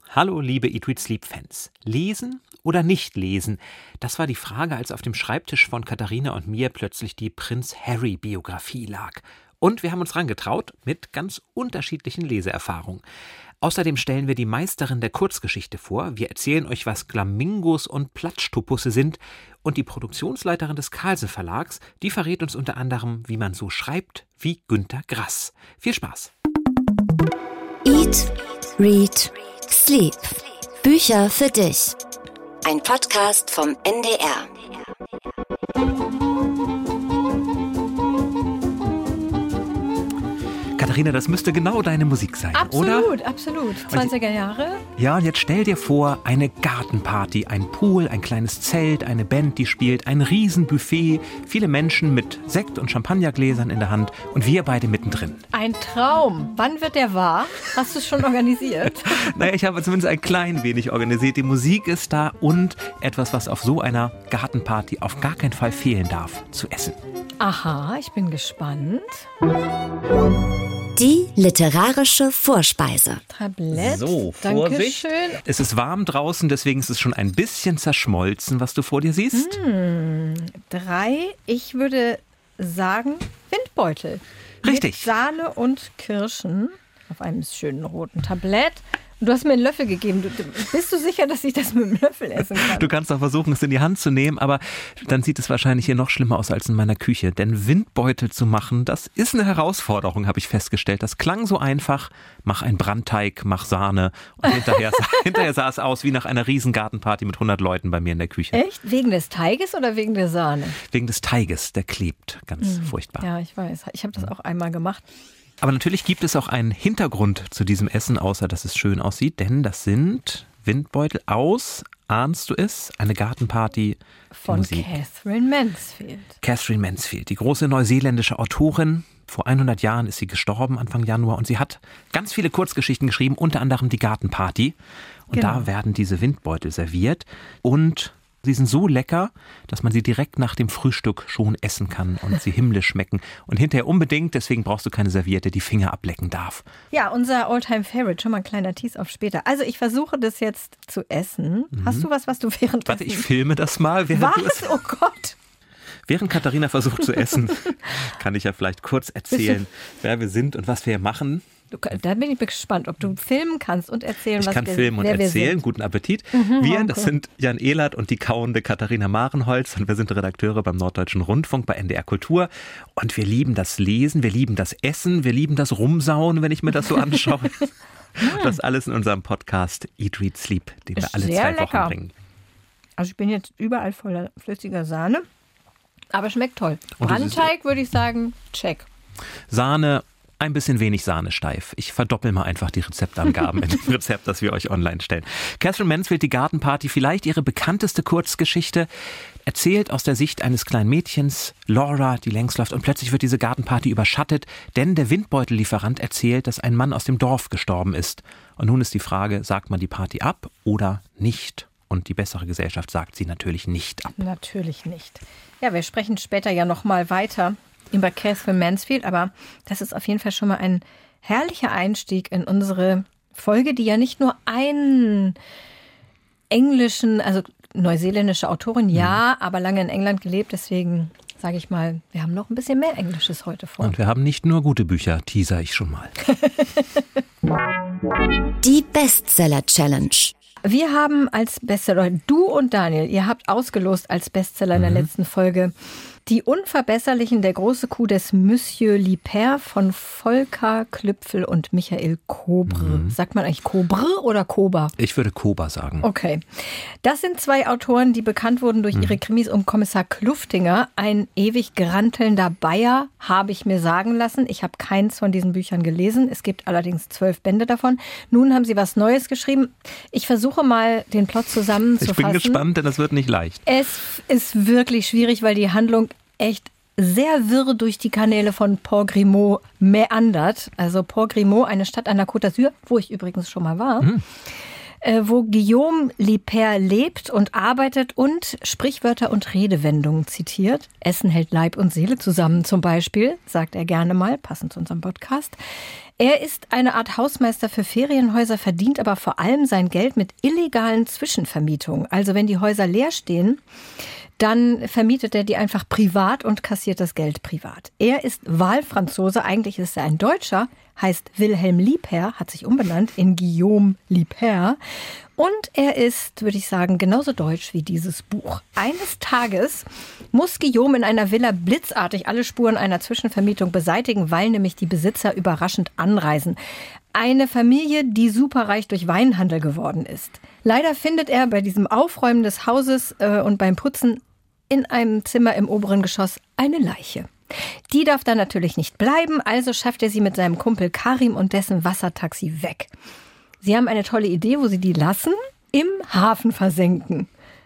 Hallo liebe Eat, Read, Sleep-Fans. Lesen oder nicht lesen? Das war die Frage, als auf dem Schreibtisch von Katharina und mir plötzlich die Prinz-Harry-Biografie lag. Und wir haben uns rangetraut mit ganz unterschiedlichen Leseerfahrungen. Außerdem stellen wir die Meisterin der Kurzgeschichte vor. Wir erzählen euch, was Flamingos und Platschtopusse sind. Und die Produktionsleiterin des Carlsen Verlags, die verrät uns unter anderem, wie man so schreibt wie Günter Grass. Viel Spaß! Eat, Read, Sleep. Bücher für dich. Ein Podcast vom NDR. Katharina, das müsste genau deine Musik sein, oder? Absolut. 20er Jahre. Ja, und jetzt stell dir vor, eine Gartenparty, ein Pool, ein kleines Zelt, eine Band, die spielt, ein Riesenbuffet, viele Menschen mit Sekt- und Champagnergläsern in der Hand und wir beide mittendrin. Ein Traum. Wann wird der wahr? Hast du es schon organisiert? Naja, ich habe zumindest ein klein wenig organisiert. Die Musik ist da und etwas, was auf so einer Gartenparty auf gar keinen Fall fehlen darf, zu essen. Aha, ich bin gespannt. Die literarische Vorspeise. Tablett. So, Vorsicht. Dankeschön. Es ist warm draußen, deswegen ist es schon ein bisschen zerschmolzen, was du vor dir siehst. 3, ich würde sagen Windbeutel. Richtig. Mit Sahne und Kirschen auf einem schönen roten Tablett. Du hast mir einen Löffel gegeben. Bist du sicher, dass ich das mit dem Löffel essen kann? Du kannst auch versuchen, es in die Hand zu nehmen, aber dann sieht es wahrscheinlich hier noch schlimmer aus als in meiner Küche. Denn Windbeutel zu machen, das ist eine Herausforderung, habe ich festgestellt. Das klang so einfach. Mach einen Brandteig, mach Sahne. Und hinterher sah es aus wie nach einer riesen Gartenparty mit 100 Leuten bei mir in der Küche. Echt? Wegen des Teiges oder wegen der Sahne? Wegen des Teiges, der klebt. Ganz furchtbar. Ja, ich weiß. Ich habe das auch einmal gemacht. Aber natürlich gibt es auch einen Hintergrund zu diesem Essen, außer dass es schön aussieht. Denn das sind Windbeutel aus, ahnst du es, eine Gartenparty. Von Katherine Mansfield. Katherine Mansfield, die große neuseeländische Autorin. Vor 100 Jahren ist sie gestorben, Anfang Januar. Und sie hat ganz viele Kurzgeschichten geschrieben, unter anderem die Gartenparty. Und Da werden diese Windbeutel serviert. Und sie sind so lecker, dass man sie direkt nach dem Frühstück schon essen kann und sie himmlisch schmecken. Und hinterher unbedingt, deswegen brauchst du keine Serviette, die Finger ablecken darf. Ja, unser Alltime-Favorite, schon mal ein kleiner Tease auf später. Also ich versuche das jetzt zu essen. Hast du was du währenddessen... Warte, ich filme das mal. Was? Oh Gott. Während Katharina versucht zu essen, kann ich ja vielleicht kurz erzählen, wer wir sind und was wir hier machen. Da bin ich gespannt, ob du filmen kannst und erzählen, Ich kann filmen und erzählen. Guten Appetit. Wir, das sind Jan Ehlert und die kauende Katharina Marenholz und wir sind Redakteure beim Norddeutschen Rundfunk bei NDR Kultur und wir lieben das Lesen, wir lieben das Essen, wir lieben das Rumsauen, wenn ich mir das so anschaue. Das alles in unserem Podcast Eat, Read, Sleep, den wir alle 2 Wochen bringen. Also ich bin jetzt überall voller flüssiger Sahne, aber schmeckt toll. Brandteig würde ich sagen, check. Sahne, ein bisschen wenig Sahne steif. Ich verdoppel mal einfach die Rezeptangaben in dem Rezept, das wir euch online stellen. Katherine Mansfield, die Gartenparty, vielleicht ihre bekannteste Kurzgeschichte, erzählt aus der Sicht eines kleinen Mädchens, Laura, die längs läuft und plötzlich wird diese Gartenparty überschattet, denn der Windbeutellieferant erzählt, dass ein Mann aus dem Dorf gestorben ist. Und nun ist die Frage, sagt man die Party ab oder nicht? Und die bessere Gesellschaft sagt sie natürlich nicht ab. Natürlich nicht. Ja, wir sprechen später ja noch mal weiter über Katherine Mansfield, aber das ist auf jeden Fall schon mal ein herrlicher Einstieg in unsere Folge, die ja nicht nur einen englischen, also neuseeländische Autorin, aber lange in England gelebt, deswegen sage ich mal, wir haben noch ein bisschen mehr Englisches heute vor. Und wir haben nicht nur gute Bücher, teaser ich schon mal. Die Bestseller-Challenge. Wir haben als Bestseller, du und Daniel, ihr habt ausgelost als Bestseller in der letzten Folge Die Unverbesserlichen, der große Coup des Monsieur Lippert von Volker Klüpfel und Michael Kobre. Sagt man eigentlich Kobre oder Kober? Ich würde Kober sagen. Okay. Das sind 2 Autoren, die bekannt wurden durch ihre Krimis um Kommissar Kluftinger. Ein ewig grantelnder Bayer, habe ich mir sagen lassen. Ich habe keins von diesen Büchern gelesen. Es gibt allerdings 12 Bände davon. Nun haben sie was Neues geschrieben. Ich versuche mal, den Plot zusammenzufassen. Ich bin gespannt, denn das wird nicht leicht. Es ist wirklich schwierig, weil die Handlung echt sehr wirr durch die Kanäle von Port Grimaud meandert. Also Port Grimaud, eine Stadt an der Côte d'Azur, wo ich übrigens schon mal war, wo Guillaume Lippert lebt und arbeitet und Sprichwörter und Redewendungen zitiert. Essen hält Leib und Seele zusammen zum Beispiel, sagt er gerne mal, passend zu unserem Podcast. Er ist eine Art Hausmeister für Ferienhäuser, verdient aber vor allem sein Geld mit illegalen Zwischenvermietungen. Also wenn die Häuser leer stehen, dann vermietet er die einfach privat und kassiert das Geld privat. Er ist Wahlfranzose, eigentlich ist er ein Deutscher, heißt Wilhelm Liebherr, hat sich umbenannt in Guillaume Liebherr. Und er ist, würde ich sagen, genauso deutsch wie dieses Buch. Eines Tages muss Guillaume in einer Villa blitzartig alle Spuren einer Zwischenvermietung beseitigen, weil nämlich die Besitzer überraschend anreisen. Eine Familie, die superreich durch Weinhandel geworden ist. Leider findet er bei diesem Aufräumen des Hauses und beim Putzen in einem Zimmer im oberen Geschoss eine Leiche. Die darf dann natürlich nicht bleiben, also schafft er sie mit seinem Kumpel Karim und dessen Wassertaxi weg. Sie haben eine tolle Idee, wo sie die lassen, im Hafen versenken.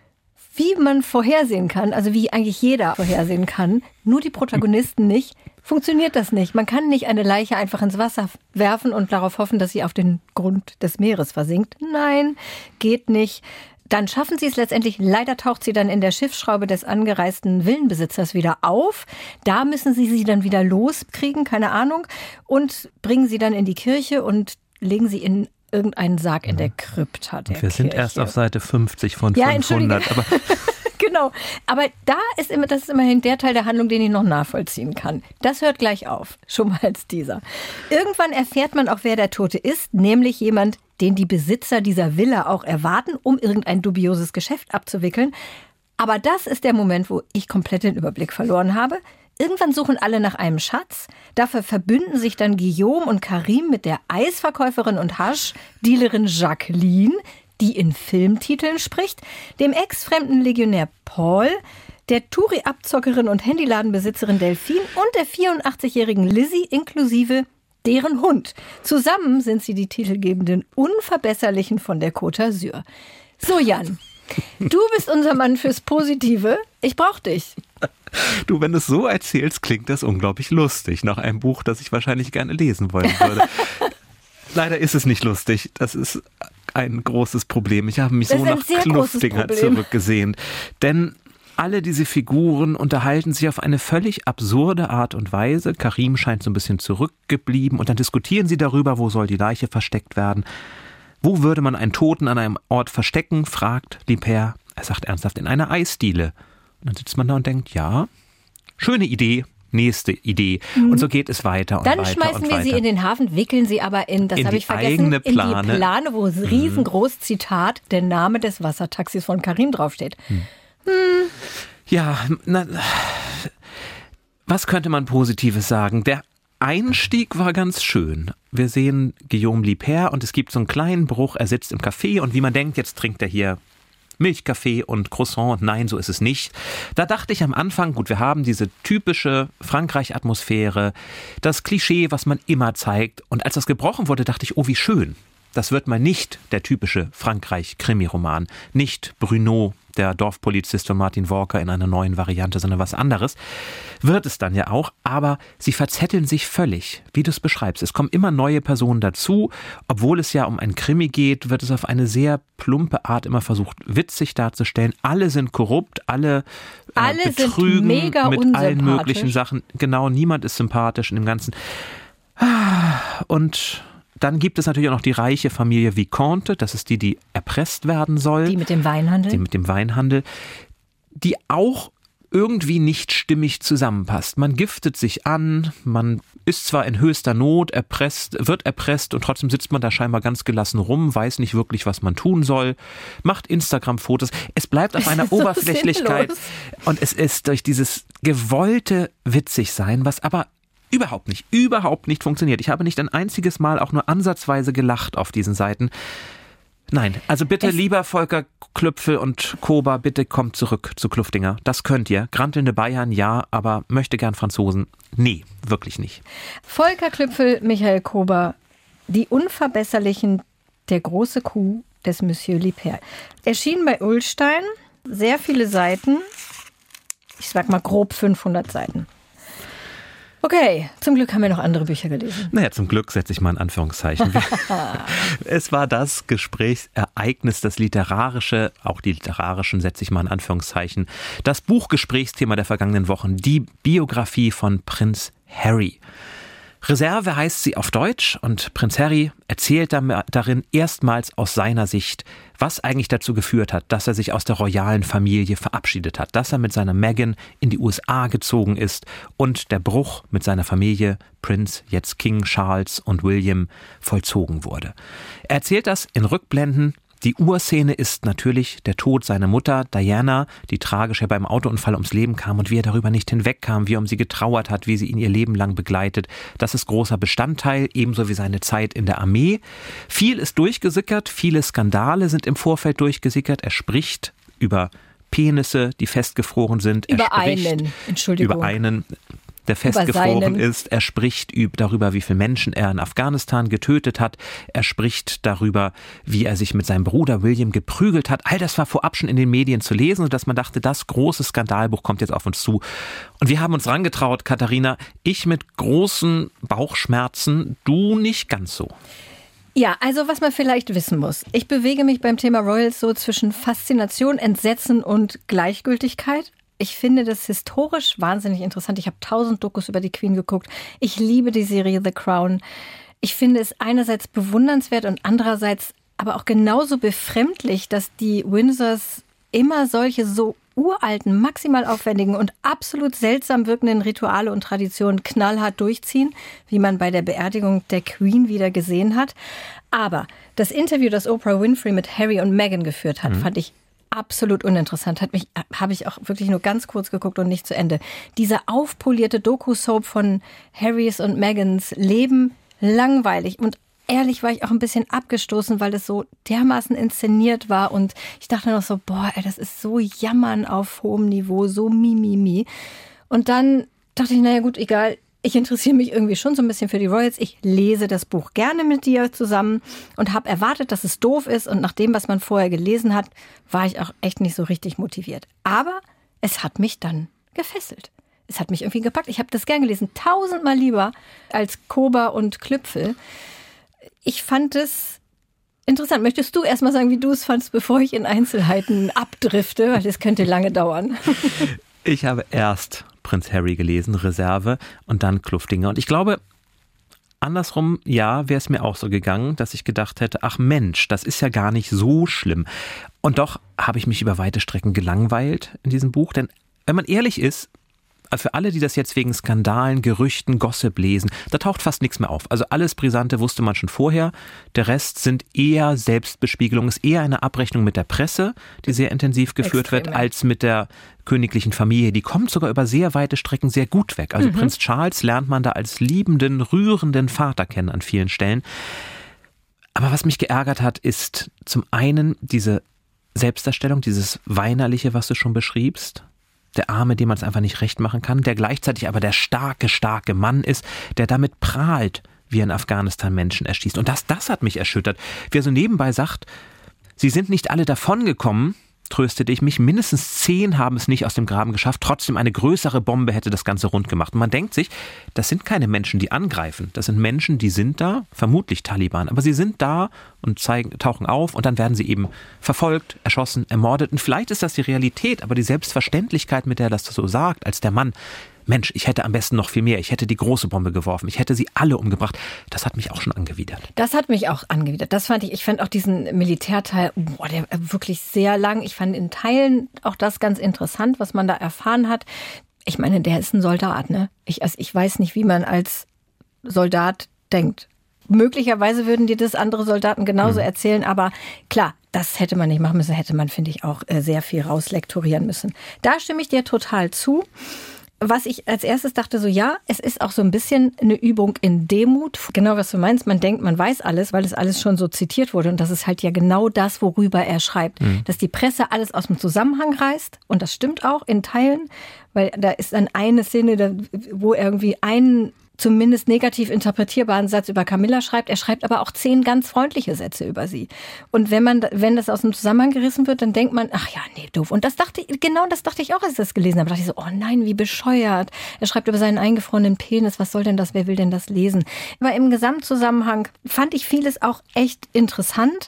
Wie man vorhersehen kann, also wie eigentlich jeder vorhersehen kann, nur die Protagonisten nicht, funktioniert das nicht. Man kann nicht eine Leiche einfach ins Wasser werfen und darauf hoffen, dass sie auf den Grund des Meeres versinkt. Nein, geht nicht. Dann schaffen sie es letztendlich. Leider taucht sie dann in der Schiffsschraube des angereisten Villenbesitzers wieder auf. Da müssen sie dann wieder loskriegen, keine Ahnung, und bringen sie dann in die Kirche und legen sie in irgendeinen Sarg in der Krypta der Kirche. Wir sind erst auf Seite 50 von 500. Aber genau, aber das ist immerhin der Teil der Handlung, den ich noch nachvollziehen kann. Das hört gleich auf, schon mal als Teaser. Irgendwann erfährt man auch, wer der Tote ist, nämlich jemand, den die Besitzer dieser Villa auch erwarten, um irgendein dubioses Geschäft abzuwickeln. Aber das ist der Moment, wo ich komplett den Überblick verloren habe. Irgendwann suchen alle nach einem Schatz. Dafür verbünden sich dann Guillaume und Karim mit der Eisverkäuferin und Haschdealerin Jacqueline, die in Filmtiteln spricht, dem ex-fremden Legionär Paul, der Touri-Abzockerin und Handyladenbesitzerin Delphine und der 84-jährigen Lizzie inklusive deren Hund. Zusammen sind sie die titelgebenden Unverbesserlichen von der Côte d'Azur. So, Jan, du bist unser Mann fürs Positive. Ich brauch dich. Du, wenn du es so erzählst, klingt das unglaublich lustig. Nach einem Buch, das ich wahrscheinlich gerne lesen wollen würde. Leider ist es nicht lustig. Das ist ein großes Problem. Ich habe mich so nach Kluftinger zurückgesehen. Denn alle diese Figuren unterhalten sich auf eine völlig absurde Art und Weise. Karim scheint so ein bisschen zurückgeblieben und dann diskutieren sie darüber, wo soll die Leiche versteckt werden. Wo würde man einen Toten an einem Ort verstecken, fragt Liebherr. Er sagt ernsthaft, in einer Eisdiele. Und dann sitzt man da und denkt, ja, schöne Idee, nächste Idee. Und so geht es weiter und dann weiter. Dann schmeißen wir sie in den Hafen, wickeln sie aber in die Plane, wo riesengroß Zitat, der Name des Wassertaxis von Karim draufsteht. Ja, was könnte man Positives sagen? Der Einstieg war ganz schön. Wir sehen Guillaume Liebherr und es gibt so einen kleinen Bruch. Er sitzt im Café und wie man denkt, jetzt trinkt er hier Milchkaffee und Croissant. Nein, so ist es nicht. Da dachte ich am Anfang, gut, wir haben diese typische Frankreich-Atmosphäre, das Klischee, was man immer zeigt. Und als das gebrochen wurde, dachte ich, oh, wie schön. Das wird mal nicht der typische Frankreich-Krimi-Roman. Nicht Bruno, der Dorfpolizist von Martin Walker in einer neuen Variante, sondern was anderes. Wird es dann ja auch, aber sie verzetteln sich völlig, wie du es beschreibst. Es kommen immer neue Personen dazu. Obwohl es ja um ein Krimi geht, wird es auf eine sehr plumpe Art immer versucht, witzig darzustellen. Alle sind korrupt, alle betrügen sind mega mit allen möglichen Sachen. Genau, niemand ist sympathisch in dem Ganzen. Und dann gibt es natürlich auch noch die reiche Familie Vicomte, das ist die erpresst werden soll. Die mit dem Weinhandel. Die auch irgendwie nicht stimmig zusammenpasst. Man giftet sich an, man ist zwar in höchster Not, wird erpresst und trotzdem sitzt man da scheinbar ganz gelassen rum, weiß nicht wirklich, was man tun soll, macht Instagram-Fotos. Es bleibt auf einer Oberflächlichkeit und es ist durch dieses gewollte Witzigsein, was aber überhaupt nicht funktioniert. Ich habe nicht ein einziges Mal auch nur ansatzweise gelacht auf diesen Seiten. Nein, also bitte, lieber Volker Klüpfel und Kober, bitte kommt zurück zu Kluftinger. Das könnt ihr. Grantelnde Bayern, ja, aber möchte gern Franzosen. Nee, wirklich nicht. Volker Klüpfel, Michael Kober, die Unverbesserlichen, der große Coup des Monsieur Liebherr. Erschien bei Ullstein, sehr viele Seiten. Ich sag mal grob 500 Seiten. Okay, zum Glück haben wir noch andere Bücher gelesen. Naja, zum Glück setze ich mal in Anführungszeichen. Es war das Gesprächsereignis, das Literarische, auch die Literarischen setze ich mal in Anführungszeichen, das Buchgesprächsthema der vergangenen Wochen, die Biografie von Prinz Harry. Reserve heißt sie auf Deutsch und Prinz Harry erzählt darin erstmals aus seiner Sicht, was eigentlich dazu geführt hat, dass er sich aus der royalen Familie verabschiedet hat, dass er mit seiner Meghan in die USA gezogen ist und der Bruch mit seiner Familie, Prinz, jetzt King Charles und William, vollzogen wurde. Er erzählt das in Rückblenden. Die Urszene ist natürlich der Tod seiner Mutter, Diana, die tragisch beim Autounfall ums Leben kam und wie er darüber nicht hinwegkam, wie er um sie getrauert hat, wie sie ihn ihr Leben lang begleitet. Das ist großer Bestandteil, ebenso wie seine Zeit in der Armee. Viel ist durchgesickert, viele Skandale sind im Vorfeld durchgesickert. Er spricht über Penisse, die festgefroren sind. Über einen, der festgefroren ist. Er spricht darüber, wie viele Menschen er in Afghanistan getötet hat. Er spricht darüber, wie er sich mit seinem Bruder William geprügelt hat. All das war vorab schon in den Medien zu lesen, sodass man dachte, das große Skandalbuch kommt jetzt auf uns zu. Und wir haben uns rangetraut, Katharina. Ich mit großen Bauchschmerzen, du nicht ganz so. Ja, also was man vielleicht wissen muss. Ich bewege mich beim Thema Royals so zwischen Faszination, Entsetzen und Gleichgültigkeit. Ich finde das historisch wahnsinnig interessant. Ich habe 1000 Dokus über die Queen geguckt. Ich liebe die Serie The Crown. Ich finde es einerseits bewundernswert und andererseits aber auch genauso befremdlich, dass die Windsors immer solche so uralten, maximal aufwendigen und absolut seltsam wirkenden Rituale und Traditionen knallhart durchziehen, wie man bei der Beerdigung der Queen wieder gesehen hat. Aber das Interview, das Oprah Winfrey mit Harry und Meghan geführt hat, fand ich absolut uninteressant. Habe ich auch wirklich nur ganz kurz geguckt und nicht zu Ende. Diese aufpolierte Doku-Soap von Harrys und Meghans Leben, langweilig. Und ehrlich war ich auch ein bisschen abgestoßen, weil es so dermaßen inszeniert war. Und ich dachte noch so, das ist so Jammern auf hohem Niveau, so Mimimi. Und dann dachte ich, naja gut, egal. Ich interessiere mich irgendwie schon so ein bisschen für die Royals. Ich lese das Buch gerne mit dir zusammen und habe erwartet, dass es doof ist. Und nach dem, was man vorher gelesen hat, war ich auch echt nicht so richtig motiviert. Aber es hat mich dann gefesselt. Es hat mich irgendwie gepackt. Ich habe das gern gelesen. 1000-mal lieber als Kober und Klüpfel. Ich fand es interessant. Möchtest du erstmal sagen, wie du es fandst, bevor ich in Einzelheiten abdrifte? Weil das könnte lange dauern. Ich habe erst Prinz Harry gelesen, Reserve, und dann Kluftinger. Und ich glaube, andersrum, ja, wäre es mir auch so gegangen, dass ich gedacht hätte, ach Mensch, das ist ja gar nicht so schlimm. Und doch habe ich mich über weite Strecken gelangweilt in diesem Buch. Denn wenn man ehrlich ist, für alle, die das jetzt wegen Skandalen, Gerüchten, Gossip lesen, da taucht fast nichts mehr auf. Also alles Brisante wusste man schon vorher. Der Rest sind eher Selbstbespiegelungen, ist eher eine Abrechnung mit der Presse, die sehr intensiv geführt wird, als mit der königlichen Familie. Die kommt sogar über sehr weite Strecken sehr gut weg. Also Prinz Charles lernt man da als liebenden, rührenden Vater kennen an vielen Stellen. Aber was mich geärgert hat, ist zum einen diese Selbstdarstellung, dieses Weinerliche, was du schon beschriebst. Der Arme, dem man es einfach nicht recht machen kann, der gleichzeitig aber der starke Mann ist, der damit prahlt, wie er in Afghanistan Menschen erschießt. Und das hat mich erschüttert. Wer so nebenbei sagt, sie sind nicht alle davongekommen, tröstete ich mich, mindestens 10 haben es nicht aus dem Graben geschafft, trotzdem eine größere Bombe hätte das Ganze rund gemacht. Und man denkt sich, das sind keine Menschen, die angreifen, das sind Menschen, die sind da, vermutlich Taliban, aber sie sind da und tauchen auf und dann werden sie eben verfolgt, erschossen, ermordet. Und vielleicht ist das die Realität, aber die Selbstverständlichkeit, mit der er das so sagt, als der Mann, Mensch, ich hätte am besten noch viel mehr, ich hätte die große Bombe geworfen, ich hätte sie alle umgebracht, das hat mich auch schon angewidert. Das hat mich auch angewidert. Das fand ich fand auch diesen Militärteil, der wirklich sehr lang. Ich fand in Teilen auch das ganz interessant, was man da erfahren hat. Ich meine, der ist ein Soldat, ne? Ich weiß nicht, wie man als Soldat denkt. Möglicherweise würden dir das andere Soldaten genauso erzählen, aber klar, das hätte man nicht machen müssen, hätte man, finde ich, auch sehr viel rauslektorieren müssen. Da stimme ich dir total zu. Was ich als erstes dachte, so ja, es ist auch so ein bisschen eine Übung in Demut. Genau, was du meinst, man denkt, man weiß alles, weil es alles schon so zitiert wurde. Und das ist halt ja genau das, worüber er schreibt. Dass die Presse alles aus dem Zusammenhang reißt. Und das stimmt auch in Teilen, weil da ist dann eine Szene, wo irgendwie einen zumindest negativ interpretierbaren Satz über Camilla schreibt. Er schreibt aber auch 10 ganz freundliche Sätze über sie. Und wenn das aus dem Zusammenhang gerissen wird, dann denkt man, ach ja, nee, doof. Und das dachte ich auch, als ich das gelesen habe. Da dachte ich so, oh nein, wie bescheuert. Er schreibt über seinen eingefrorenen Penis. Was soll denn das? Wer will denn das lesen? Aber im Gesamtzusammenhang fand ich vieles auch echt interessant.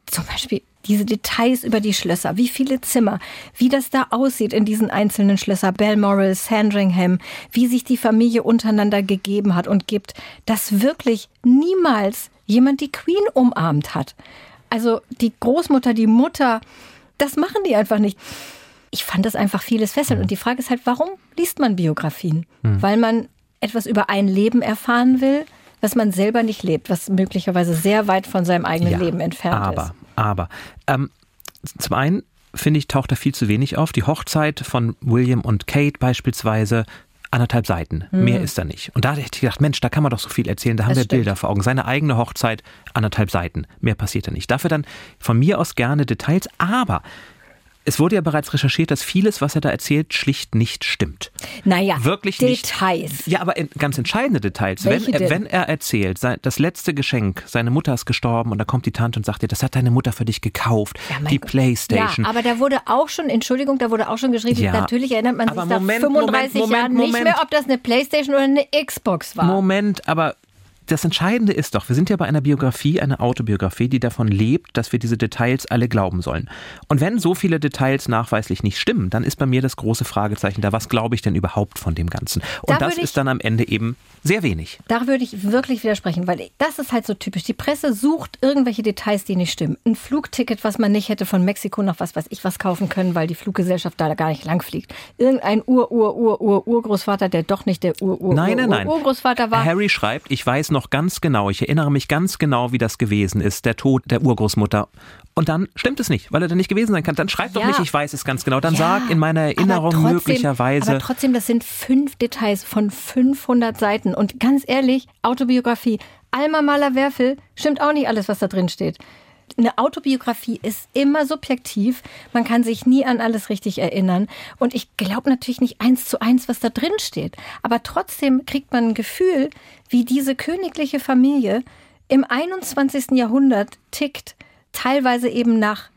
zum Beispiel diese Details über die Schlösser, wie viele Zimmer, wie das da aussieht in diesen einzelnen Schlössern, Balmoral, Sandringham, wie sich die Familie untereinander gegeben hat und gibt, dass wirklich niemals jemand die Queen umarmt hat. Also die Großmutter, die Mutter, das machen die einfach nicht. Ich fand das einfach vieles fesselnd. Und die Frage ist halt, warum liest man Biografien? Weil man etwas über ein Leben erfahren will, was man selber nicht lebt, was möglicherweise sehr weit von seinem eigenen Leben entfernt ist. Aber zum einen, finde ich, taucht da viel zu wenig auf. Die Hochzeit von William und Kate beispielsweise, 1,5 Seiten. Mehr ist da nicht. Und da hätte ich gedacht, Mensch, da kann man doch so viel erzählen. Da haben wir Bilder vor Augen. Seine eigene Hochzeit, 1,5 Seiten. Mehr passiert da nicht. Dafür dann von mir aus gerne Details. Aber es wurde ja bereits recherchiert, dass vieles, was er da erzählt, schlicht nicht stimmt. Naja, wirklich Details. Nicht. Ja, aber ganz entscheidende Details. Welche Wenn er erzählt, das letzte Geschenk, seine Mutter ist gestorben und da kommt die Tante und sagt dir, das hat deine Mutter für dich gekauft, die Playstation. Ja, aber da wurde auch schon geschrieben, natürlich erinnert man sich nach 35 Jahren nicht mehr, ob das eine Playstation oder eine Xbox war. Moment, aber das Entscheidende ist doch, wir sind ja bei einer Biografie, einer Autobiografie, die davon lebt, dass wir diese Details alle glauben sollen. Und wenn so viele Details nachweislich nicht stimmen, dann ist bei mir das große Fragezeichen da, was glaube ich denn überhaupt von dem Ganzen? Und das ist dann am Ende eben sehr wenig. Da würde ich wirklich widersprechen, weil das ist halt so typisch. Die Presse sucht irgendwelche Details, die nicht stimmen. Ein Flugticket, was man nicht hätte von Mexiko nach was weiß ich was kaufen können, weil die Fluggesellschaft da gar nicht lang fliegt. Irgendein Urgroßvater, der doch nicht der Urgroßvater war. Harry schreibt, ich weiß noch ganz genau, ich erinnere mich ganz genau, wie das gewesen ist, der Tod der Urgroßmutter. Und dann stimmt es nicht, weil er da nicht gewesen sein kann. Dann schreib doch nicht, ich weiß es ganz genau. Dann sag in meiner Erinnerung möglicherweise. Aber trotzdem, das sind 5 Details von 500 Seiten. Und ganz ehrlich, Autobiografie, Alma Mahler-Werfel, stimmt auch nicht alles, was da drin steht. Eine Autobiografie ist immer subjektiv. Man kann sich nie an alles richtig erinnern. Und ich glaube natürlich nicht 1:1, was da drin steht. Aber trotzdem kriegt man ein Gefühl, wie diese königliche Familie im 21. Jahrhundert tickt. Teilweise eben nach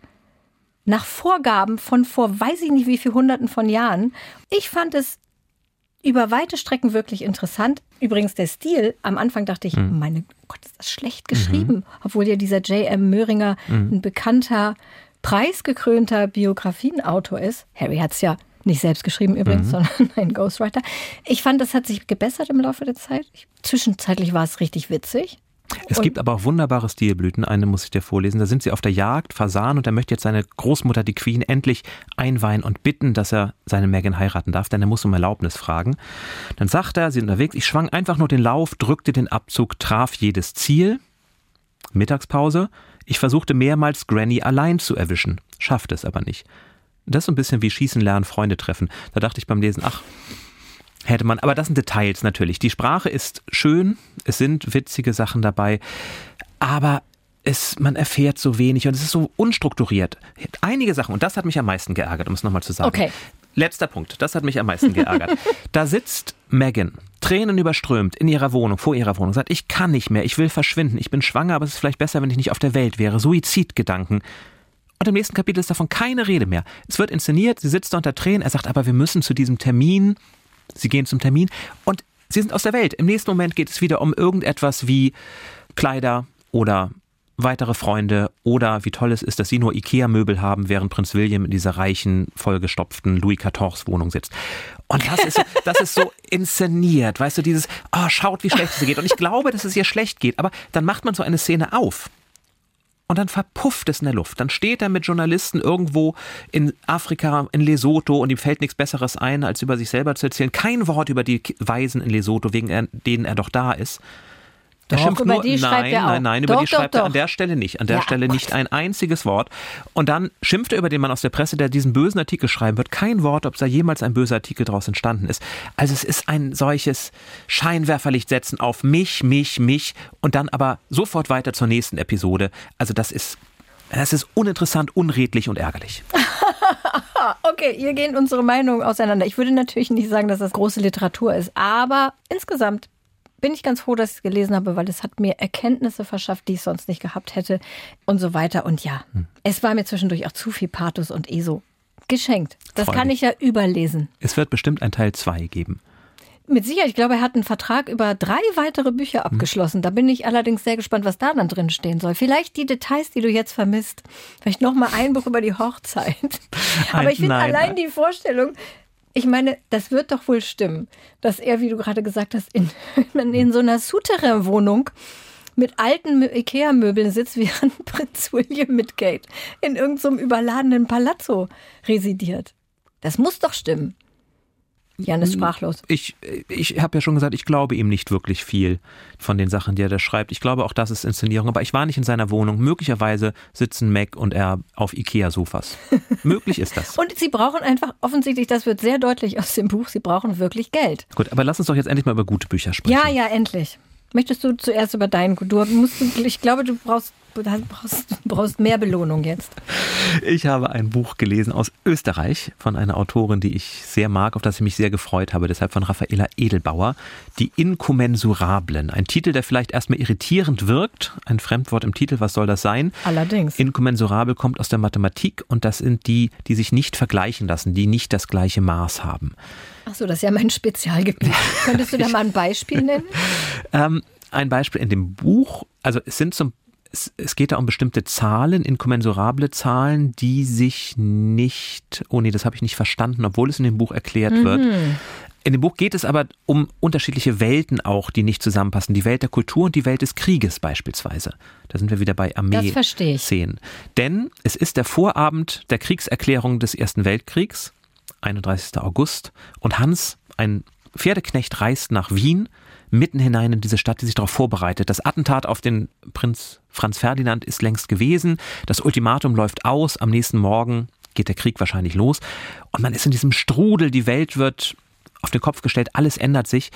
Vorgaben von vor weiß ich nicht wie viel Hunderten von Jahren. Ich fand es über weite Strecken wirklich interessant. Übrigens der Stil, am Anfang dachte ich, meine Gott, ist das schlecht geschrieben. Obwohl ja dieser J.M. Möhringer ein bekannter, preisgekrönter Biografieautor ist. Harry hat es ja nicht selbst geschrieben übrigens, sondern ein Ghostwriter. Ich fand, das hat sich gebessert im Laufe der Zeit. Zwischenzeitlich war es richtig witzig. Es gibt aber auch wunderbare Stilblüten, eine muss ich dir vorlesen. Da sind sie auf der Jagd, Fasan, und er möchte jetzt seine Großmutter, die Queen, endlich einweihen und bitten, dass er seine Meghan heiraten darf, denn er muss um Erlaubnis fragen. Dann sagt er, sie sind unterwegs, ich schwang einfach nur den Lauf, drückte den Abzug, traf jedes Ziel. Mittagspause. Ich versuchte mehrmals, Granny allein zu erwischen, schaffte es aber nicht. Das ist so ein bisschen wie Schießen lernen, Freunde treffen. Da dachte ich beim Lesen, hätte man, aber das sind Details natürlich. Die Sprache ist schön, es sind witzige Sachen dabei, aber man erfährt so wenig und es ist so unstrukturiert. Einige Sachen, und das hat mich am meisten geärgert, um es nochmal zu sagen. Okay. Letzter Punkt, das hat mich am meisten geärgert. Da sitzt Meghan, Tränen überströmt, in ihrer Wohnung, vor ihrer Wohnung, sagt, ich kann nicht mehr, ich will verschwinden, ich bin schwanger, aber es ist vielleicht besser, wenn ich nicht auf der Welt wäre. Suizidgedanken. Und im nächsten Kapitel ist davon keine Rede mehr. Es wird inszeniert, sie sitzt da unter Tränen, er sagt, aber wir müssen zu diesem Termin. Sie gehen zum Termin und sie sind aus der Welt. Im nächsten Moment geht es wieder um irgendetwas wie Kleider oder weitere Freunde oder wie toll es ist, dass sie nur Ikea-Möbel haben, während Prinz William in dieser reichen, vollgestopften Louis XIV Wohnung sitzt. Und das ist so inszeniert, weißt du, dieses, schaut, wie schlecht es ihr geht. Und ich glaube, dass es ihr schlecht geht, aber dann macht man so eine Szene auf. Und dann verpufft es in der Luft. Dann steht er mit Journalisten irgendwo in Afrika, in Lesotho, und ihm fällt nichts Besseres ein, als über sich selber zu erzählen. Kein Wort über die Waisen in Lesotho, wegen denen er doch da ist. Er schimpft nur, nein, über die schreibt er an der Stelle nicht. An der Stelle nicht ein einziges Wort. Und dann schimpft er über den Mann aus der Presse, der diesen bösen Artikel schreiben wird. Kein Wort, ob da jemals ein böser Artikel daraus entstanden ist. Also es ist ein solches Scheinwerferlicht setzen auf mich und dann aber sofort weiter zur nächsten Episode. Also das ist uninteressant, unredlich und ärgerlich. Okay, hier gehen unsere Meinungen auseinander. Ich würde natürlich nicht sagen, dass das große Literatur ist, aber insgesamt bin ich ganz froh, dass ich es gelesen habe, weil es hat mir Erkenntnisse verschafft, die ich sonst nicht gehabt hätte und so weiter. Und ja, es war mir zwischendurch auch zu viel Pathos und so geschenkt. Das kann ich ja überlesen. Es wird bestimmt ein Teil 2 geben. Mit Sicherheit. Ich glaube, er hat einen Vertrag über 3 weitere Bücher abgeschlossen. Da bin ich allerdings sehr gespannt, was da dann drin stehen soll. Vielleicht die Details, die du jetzt vermisst. Vielleicht noch mal ein Buch über die Hochzeit. Aber ich finde allein die Vorstellung, ich meine, das wird doch wohl stimmen, dass er, wie du gerade gesagt hast, in so einer Souterrain-Wohnung mit alten Ikea-Möbeln sitzt, während Prinz William mit Kate in irgendeinem überladenen Palazzo residiert. Das muss doch stimmen. Jan ist sprachlos. Ich habe ja schon gesagt, ich glaube ihm nicht wirklich viel von den Sachen, die er da schreibt. Ich glaube auch, das ist Inszenierung. Aber ich war nicht in seiner Wohnung. Möglicherweise sitzen Mac und er auf Ikea-Sofas. Möglich ist das. Und sie brauchen einfach, offensichtlich, das wird sehr deutlich aus dem Buch, sie brauchen wirklich Geld. Gut, aber lass uns doch jetzt endlich mal über gute Bücher sprechen. Ja, endlich. Möchtest du zuerst über deinen? Ich glaube, du brauchst mehr Belohnung jetzt. Ich habe ein Buch gelesen aus Österreich von einer Autorin, die ich sehr mag, auf das ich mich sehr gefreut habe, deshalb von Raffaela Edelbauer. Die Inkommensurablen. Ein Titel, der vielleicht erstmal irritierend wirkt. Ein Fremdwort im Titel, was soll das sein? Allerdings. Inkommensurabel kommt aus der Mathematik und das sind die sich nicht vergleichen lassen, die nicht das gleiche Maß haben. Ach so, das ist ja mein Spezialgebiet. Könntest du da mal ein Beispiel nennen? Ein Beispiel in dem Buch, also es geht da um bestimmte Zahlen, inkommensurable Zahlen, die sich nicht, das habe ich nicht verstanden, obwohl es in dem Buch erklärt wird. In dem Buch geht es aber um unterschiedliche Welten auch, die nicht zusammenpassen. Die Welt der Kultur und die Welt des Krieges beispielsweise. Da sind wir wieder bei Armee-Szenen. Denn es ist der Vorabend der Kriegserklärung des Ersten Weltkriegs, 31. August. Und Hans, ein Pferdeknecht, reist nach Wien, mitten hinein in diese Stadt, die sich darauf vorbereitet. Das Attentat auf den Prinz Franz Ferdinand ist längst gewesen. Das Ultimatum läuft aus. Am nächsten Morgen geht der Krieg wahrscheinlich los. Und man ist in diesem Strudel. Die Welt wird auf den Kopf gestellt. Alles ändert sich.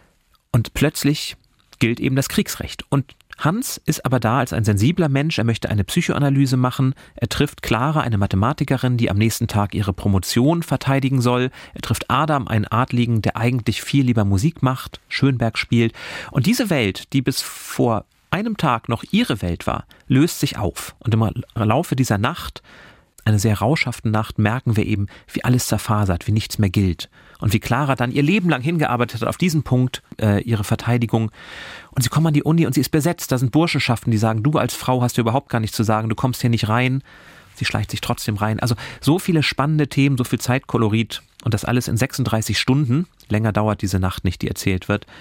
Und plötzlich gilt eben das Kriegsrecht. Und Hans ist aber da als ein sensibler Mensch. Er möchte eine Psychoanalyse machen. Er trifft Clara, eine Mathematikerin, die am nächsten Tag ihre Promotion verteidigen soll. Er trifft Adam, einen Adligen, der eigentlich viel lieber Musik macht, Schönberg spielt. Und diese Welt, die bis vor einem Tag noch ihre Welt war, löst sich auf. Und im Laufe dieser Nacht, eine sehr rauschhaften Nacht, merken wir eben, wie alles zerfasert, wie nichts mehr gilt. Und wie Clara dann ihr Leben lang hingearbeitet hat auf diesen Punkt, ihre Verteidigung. Und sie kommen an die Uni und sie ist besetzt. Da sind Burschenschaften, die sagen, du als Frau hast hier überhaupt gar nichts zu sagen, du kommst hier nicht rein. Sie schleicht sich trotzdem rein. Also so viele spannende Themen, so viel Zeitkolorit und das alles in 36 Stunden. Länger dauert diese Nacht nicht, die erzählt wird.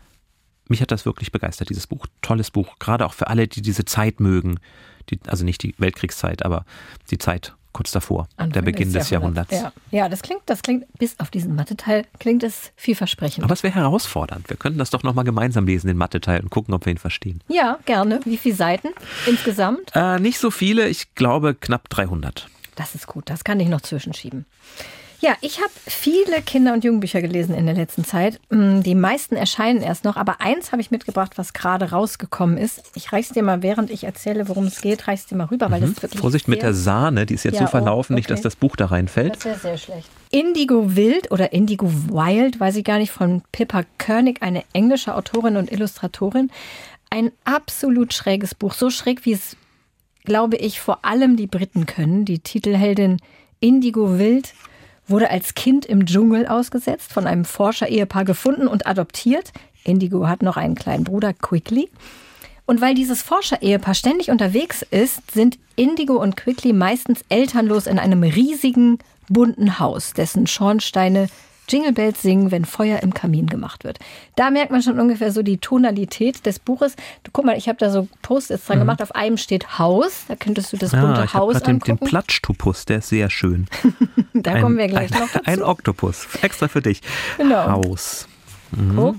Mich hat das wirklich begeistert, dieses Buch. Tolles Buch, gerade auch für alle, die diese Zeit mögen. Also nicht die Weltkriegszeit, aber die Zeit kurz davor, der Beginn des Jahrhunderts. Ja, das klingt, bis auf diesen Mathe-Teil, klingt es vielversprechend. Aber es wäre herausfordernd. Wir könnten das doch nochmal gemeinsam lesen, den Mathe-Teil, und gucken, ob wir ihn verstehen. Ja, gerne. Wie viele Seiten insgesamt? Nicht so viele, ich glaube knapp 300. Das ist gut, das kann ich noch zwischenschieben. Ja, ich habe viele Kinder- und Jugendbücher gelesen in der letzten Zeit. Die meisten erscheinen erst noch, aber eins habe ich mitgebracht, was gerade rausgekommen ist. Ich reich's dir mal, während ich erzähle, worum es geht, reich's dir mal rüber, weil das ist wirklich Vorsicht mit der Sahne, die ist jetzt so verlaufen, nicht, dass das Buch da reinfällt. Das wäre sehr schlecht. Indigo Wild oder Indigo Wild, weiß ich gar nicht, von Pippa Koenig, eine englische Autorin und Illustratorin. Ein absolut schräges Buch, so schräg, wie es, glaube ich, vor allem die Briten können. Die Titelheldin Indigo Wild wurde als Kind im Dschungel ausgesetzt, von einem Forscher-Ehepaar gefunden und adoptiert. Indigo hat noch einen kleinen Bruder, Quickly. Und weil dieses Forscher-Ehepaar ständig unterwegs ist, sind Indigo und Quickly meistens elternlos in einem riesigen, bunten Haus, dessen Schornsteine Jingle Bells singen, wenn Feuer im Kamin gemacht wird. Da merkt man schon ungefähr so die Tonalität des Buches. Guck mal, ich habe da so Post-its dran gemacht. Auf einem steht Haus. Da könntest du das bunte Haus angucken. Den Platschtopus, der ist sehr schön. Da kommen wir gleich noch dazu. Ein Oktopus, extra für dich. Genau. Haus. Guck.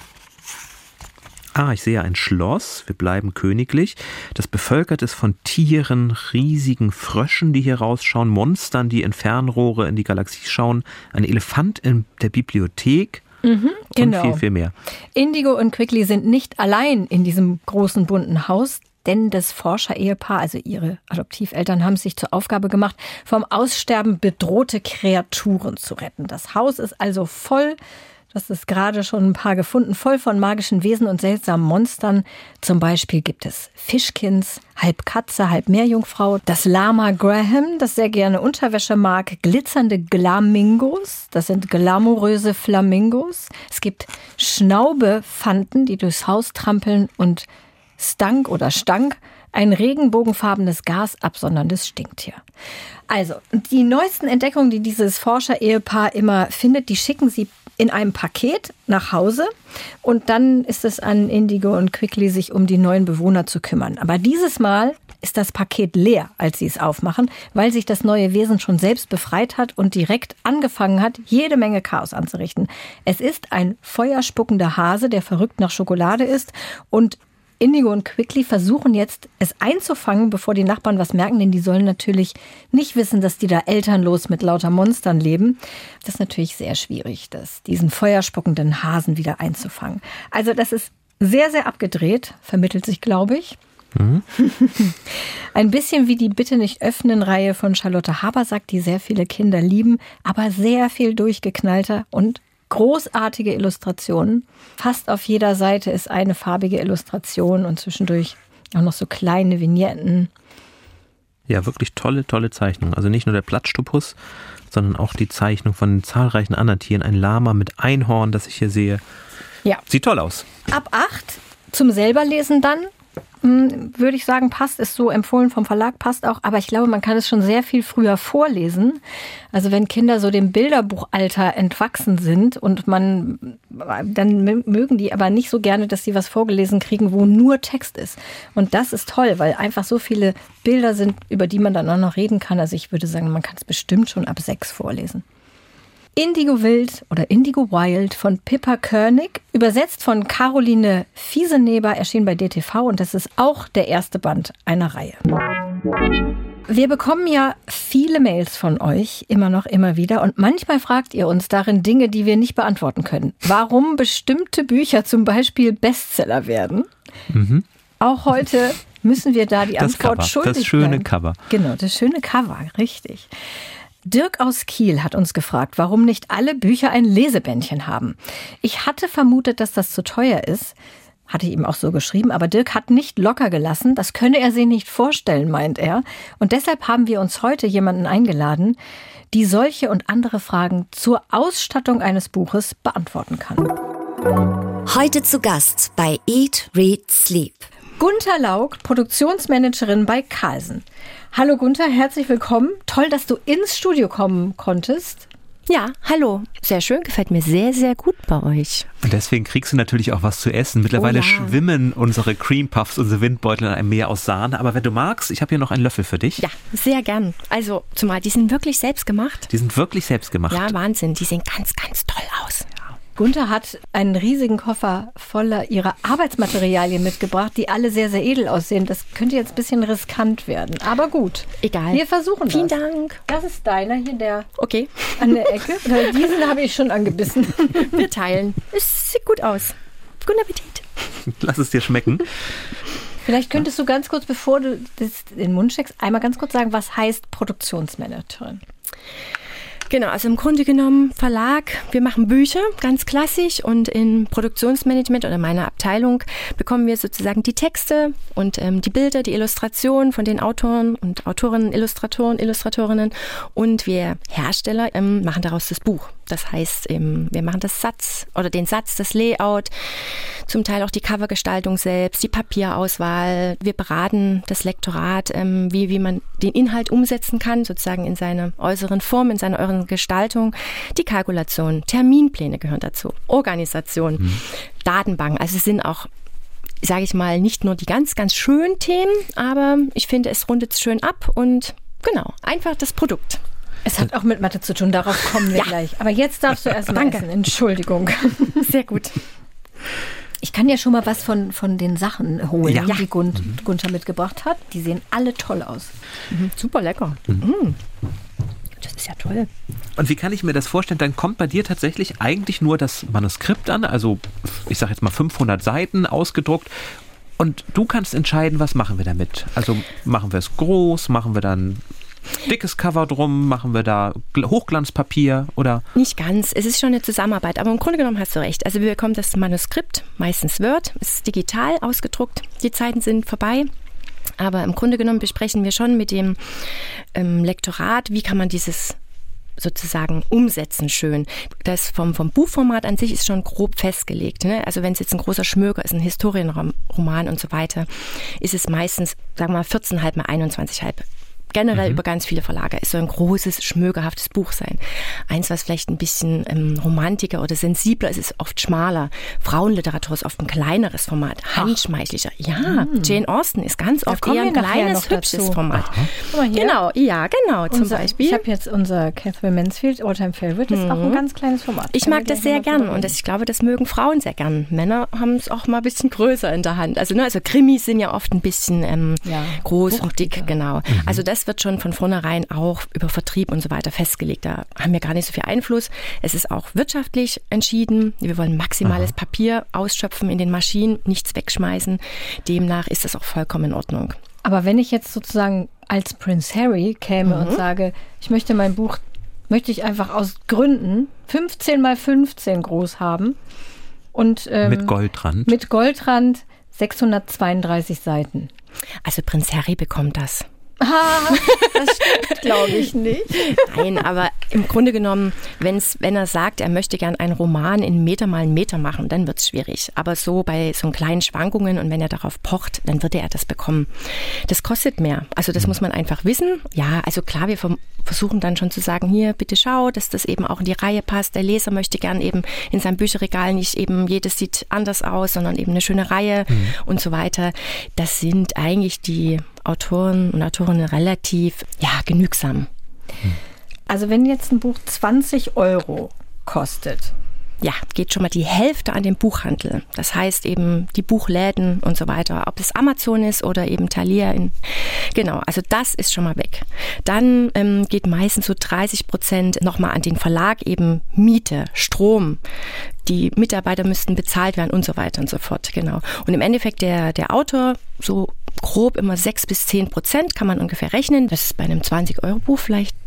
Ich sehe ein Schloss, wir bleiben königlich, das bevölkert ist von Tieren, riesigen Fröschen, die hier rausschauen, Monstern, die in Fernrohre in die Galaxie schauen, ein Elefant in der Bibliothek und viel, viel mehr. Indigo und Quickly sind nicht allein in diesem großen, bunten Haus, denn das Forscher-Ehepaar, also ihre Adoptiveltern, haben sich zur Aufgabe gemacht, vom Aussterben bedrohte Kreaturen zu retten. Das Haus ist also voll. hast es gerade schon ein paar gefunden, voll von magischen Wesen und seltsamen Monstern. Zum Beispiel gibt es Fischkins, halb Katze, halb Meerjungfrau, das Lama Graham, das sehr gerne Unterwäsche mag, glitzernde Glamingos, das sind glamouröse Flamingos. Es gibt Schnaubefanten, die durchs Haus trampeln und Stank oder Stank, ein regenbogenfarbenes Gas absonderndes Stinktier. Also, die neuesten Entdeckungen, die dieses Forscher-Ehepaar immer findet, die schicken sie in einem Paket nach Hause und dann ist es an Indigo und Quickly, sich um die neuen Bewohner zu kümmern. Aber dieses Mal ist das Paket leer, als sie es aufmachen, weil sich das neue Wesen schon selbst befreit hat und direkt angefangen hat, jede Menge Chaos anzurichten. Es ist ein feuerspuckender Hase, der verrückt nach Schokolade ist, und Indigo und Quickly versuchen jetzt, es einzufangen, bevor die Nachbarn was merken, denn die sollen natürlich nicht wissen, dass die da elternlos mit lauter Monstern leben. Das ist natürlich sehr schwierig, diesen feuerspuckenden Hasen wieder einzufangen. Also das ist sehr, sehr abgedreht, vermittelt sich, glaube ich. Ein bisschen wie die Bitte nicht öffnen Reihe von Charlotte Habersack, die sehr viele Kinder lieben, aber sehr viel durchgeknallter und großartige Illustrationen. Fast auf jeder Seite ist eine farbige Illustration und zwischendurch auch noch so kleine Vignetten. Ja, wirklich tolle Zeichnung. Also nicht nur der Plattstupus, sondern auch die Zeichnung von zahlreichen anderen Tieren. Ein Lama mit Einhorn, das ich hier sehe. Ja. Sieht toll aus. Ab 8 zum selberlesen dann, würde ich sagen, passt, ist so empfohlen vom Verlag, passt auch. Aber ich glaube, man kann es schon sehr viel früher vorlesen. Also wenn Kinder so dem Bilderbuchalter entwachsen sind und dann mögen die aber nicht so gerne, dass sie was vorgelesen kriegen, wo nur Text ist. Und das ist toll, weil einfach so viele Bilder sind, über die man dann auch noch reden kann. Also ich würde sagen, man kann es bestimmt schon ab 6 vorlesen. Indigo Wild oder Indigo Wild von Pippa Körnig, übersetzt von Caroline Fieseneber, erschien bei DTV und das ist auch der erste Band einer Reihe. Wir bekommen ja viele Mails von euch, immer wieder, und manchmal fragt ihr uns darin Dinge, die wir nicht beantworten können. Warum bestimmte Bücher zum Beispiel Bestseller werden? Auch heute müssen wir da die Antwort schuldig sein. Das schöne Cover. Genau, das schöne Cover, richtig. Dirk aus Kiel hat uns gefragt, warum nicht alle Bücher ein Lesebändchen haben. Ich hatte vermutet, dass das zu teuer ist, hatte ich ihm auch so geschrieben, aber Dirk hat nicht locker gelassen, das könne er sich nicht vorstellen, meint er. Und deshalb haben wir uns heute jemanden eingeladen, die solche und andere Fragen zur Ausstattung eines Buches beantworten kann. Heute zu Gast bei Eat, Read, Sleep. Gunther Lauk, Produktionsmanagerin bei Carlsen. Hallo Gunther, herzlich willkommen. Toll, dass du ins Studio kommen konntest. Ja, hallo. Sehr schön, gefällt mir sehr, sehr gut bei euch. Und deswegen kriegst du natürlich auch was zu essen. Mittlerweile schwimmen unsere Cream Puffs, unsere Windbeutel in einem Meer aus Sahne. Aber wenn du magst, ich habe hier noch einen Löffel für dich. Ja, sehr gern. Also zumal, die sind wirklich selbst gemacht. Die sind wirklich selbst gemacht. Ja, Wahnsinn. Die sehen ganz, ganz toll aus. Gunther hat einen riesigen Koffer voller ihrer Arbeitsmaterialien mitgebracht, die alle sehr, sehr edel aussehen. Das könnte jetzt ein bisschen riskant werden, aber gut. Egal. Wir versuchen das. Vielen Dank. Das ist deiner, hier der Okay. An der Ecke. Diesen habe ich schon angebissen. Wir teilen. Es sieht gut aus. Guten Appetit. Lass es dir schmecken. Vielleicht könntest du ganz kurz, bevor du den Mund steckst, einmal ganz kurz sagen, was heißt Produktionsmanagerin? Genau, also im Grunde genommen Verlag, wir machen Bücher, ganz klassisch, und im Produktionsmanagement oder meiner Abteilung bekommen wir sozusagen die Texte und die Bilder, die Illustrationen von den Autoren und Autorinnen, Illustratorinnen, und wir Hersteller machen daraus das Buch. Das heißt, wir machen den Satz, das Layout, zum Teil auch die Covergestaltung selbst, die Papierauswahl. Wir beraten das Lektorat, wie man den Inhalt umsetzen kann, sozusagen in seine äußeren Form, in seine äußeren Gestaltung. Die Kalkulation, Terminpläne gehören dazu, Organisation, Datenbanken. Also es sind auch, sage ich mal, nicht nur die ganz, ganz schönen Themen, aber ich finde, es rundet es schön ab und genau, einfach das Produkt. Es hat auch mit Mathe zu tun, darauf kommen wir gleich. Aber jetzt darfst du erst mal essen. Entschuldigung. Sehr gut. Ich kann ja schon mal was von den Sachen holen, Ja. die Gunther mitgebracht hat. Die sehen alle toll aus. Super lecker. Das ist ja toll. Und wie kann ich mir das vorstellen? Dann kommt bei dir tatsächlich eigentlich nur das Manuskript an, also ich sage jetzt mal 500 Seiten ausgedruckt. Und du kannst entscheiden, was machen wir damit. Also machen wir es groß, machen wir dann dickes Cover drum? Machen wir da Hochglanzpapier oder? Nicht ganz. Es ist schon eine Zusammenarbeit, aber im Grunde genommen hast du recht. Also wir bekommen das Manuskript, meistens Word, es ist digital ausgedruckt. Die Zeiten sind vorbei. Aber im Grunde genommen besprechen wir schon mit dem Lektorat, wie kann man dieses sozusagen umsetzen schön. Das vom Buchformat an sich ist schon grob festgelegt. Ne? Also wenn es jetzt ein großer Schmöker ist, ein Historienroman und so weiter, ist es meistens, sagen wir mal, 14,5 mal 21,5. Generell über ganz viele Verlage. Es soll ein großes, schmögerhaftes Buch sein. Eins, was vielleicht ein bisschen romantiker oder sensibler ist, ist oft schmaler. Frauenliteratur ist oft ein kleineres Format, handschmeichlicher. Ja, Jane Austen ist ganz oft eher ein kleines, hübsches Format. Genau, ja, genau. Zum Beispiel. Ich habe jetzt unser Catherine Mansfield All-Time Favorite, das ist auch ein ganz kleines Format. Ich mag das sehr gern und ich glaube, das mögen Frauen sehr gern. Männer haben es auch mal ein bisschen größer in der Hand. Also Krimis sind ja oft ein bisschen groß und dick, genau. Also das wird schon von vornherein auch über Vertrieb und so weiter festgelegt. Da haben wir gar nicht so viel Einfluss. Es ist auch wirtschaftlich entschieden. Wir wollen maximales Papier ausschöpfen in den Maschinen, nichts wegschmeißen. Demnach ist das auch vollkommen in Ordnung. Aber wenn ich jetzt sozusagen als Prince Harry käme und sage, ich möchte mein Buch, möchte ich einfach aus Gründen 15 mal 15 groß haben und mit Goldrand. Mit Goldrand 632 Seiten. Also Prinz Harry bekommt das. Das stimmt, glaube ich nicht. Nein, aber im Grunde genommen, wenn er sagt, er möchte gern einen Roman in Meter mal einen Meter machen, dann wird es schwierig. Aber so bei so kleinen Schwankungen und wenn er darauf pocht, dann wird er das bekommen. Das kostet mehr. Also das muss man einfach wissen. Ja, also klar, wir versuchen dann schon zu sagen, hier, bitte schau, dass das eben auch in die Reihe passt. Der Leser möchte gern eben in seinem Bücherregal nicht eben, jedes sieht anders aus, sondern eben eine schöne Reihe und so weiter. Das sind eigentlich die Autoren und Autorinnen relativ, genügsam. Also wenn jetzt ein Buch 20 € kostet. Ja, geht schon mal die Hälfte an den Buchhandel. Das heißt eben die Buchläden und so weiter. Ob es Amazon ist oder eben Thalia. Genau, also das ist schon mal weg. Dann geht meistens so 30% nochmal an den Verlag, eben Miete, Strom. Die Mitarbeiter müssten bezahlt werden und so weiter und so fort. Genau. Und im Endeffekt der Autor, so grob immer 6-10% kann man ungefähr rechnen. Das ist bei einem 20-€ vielleicht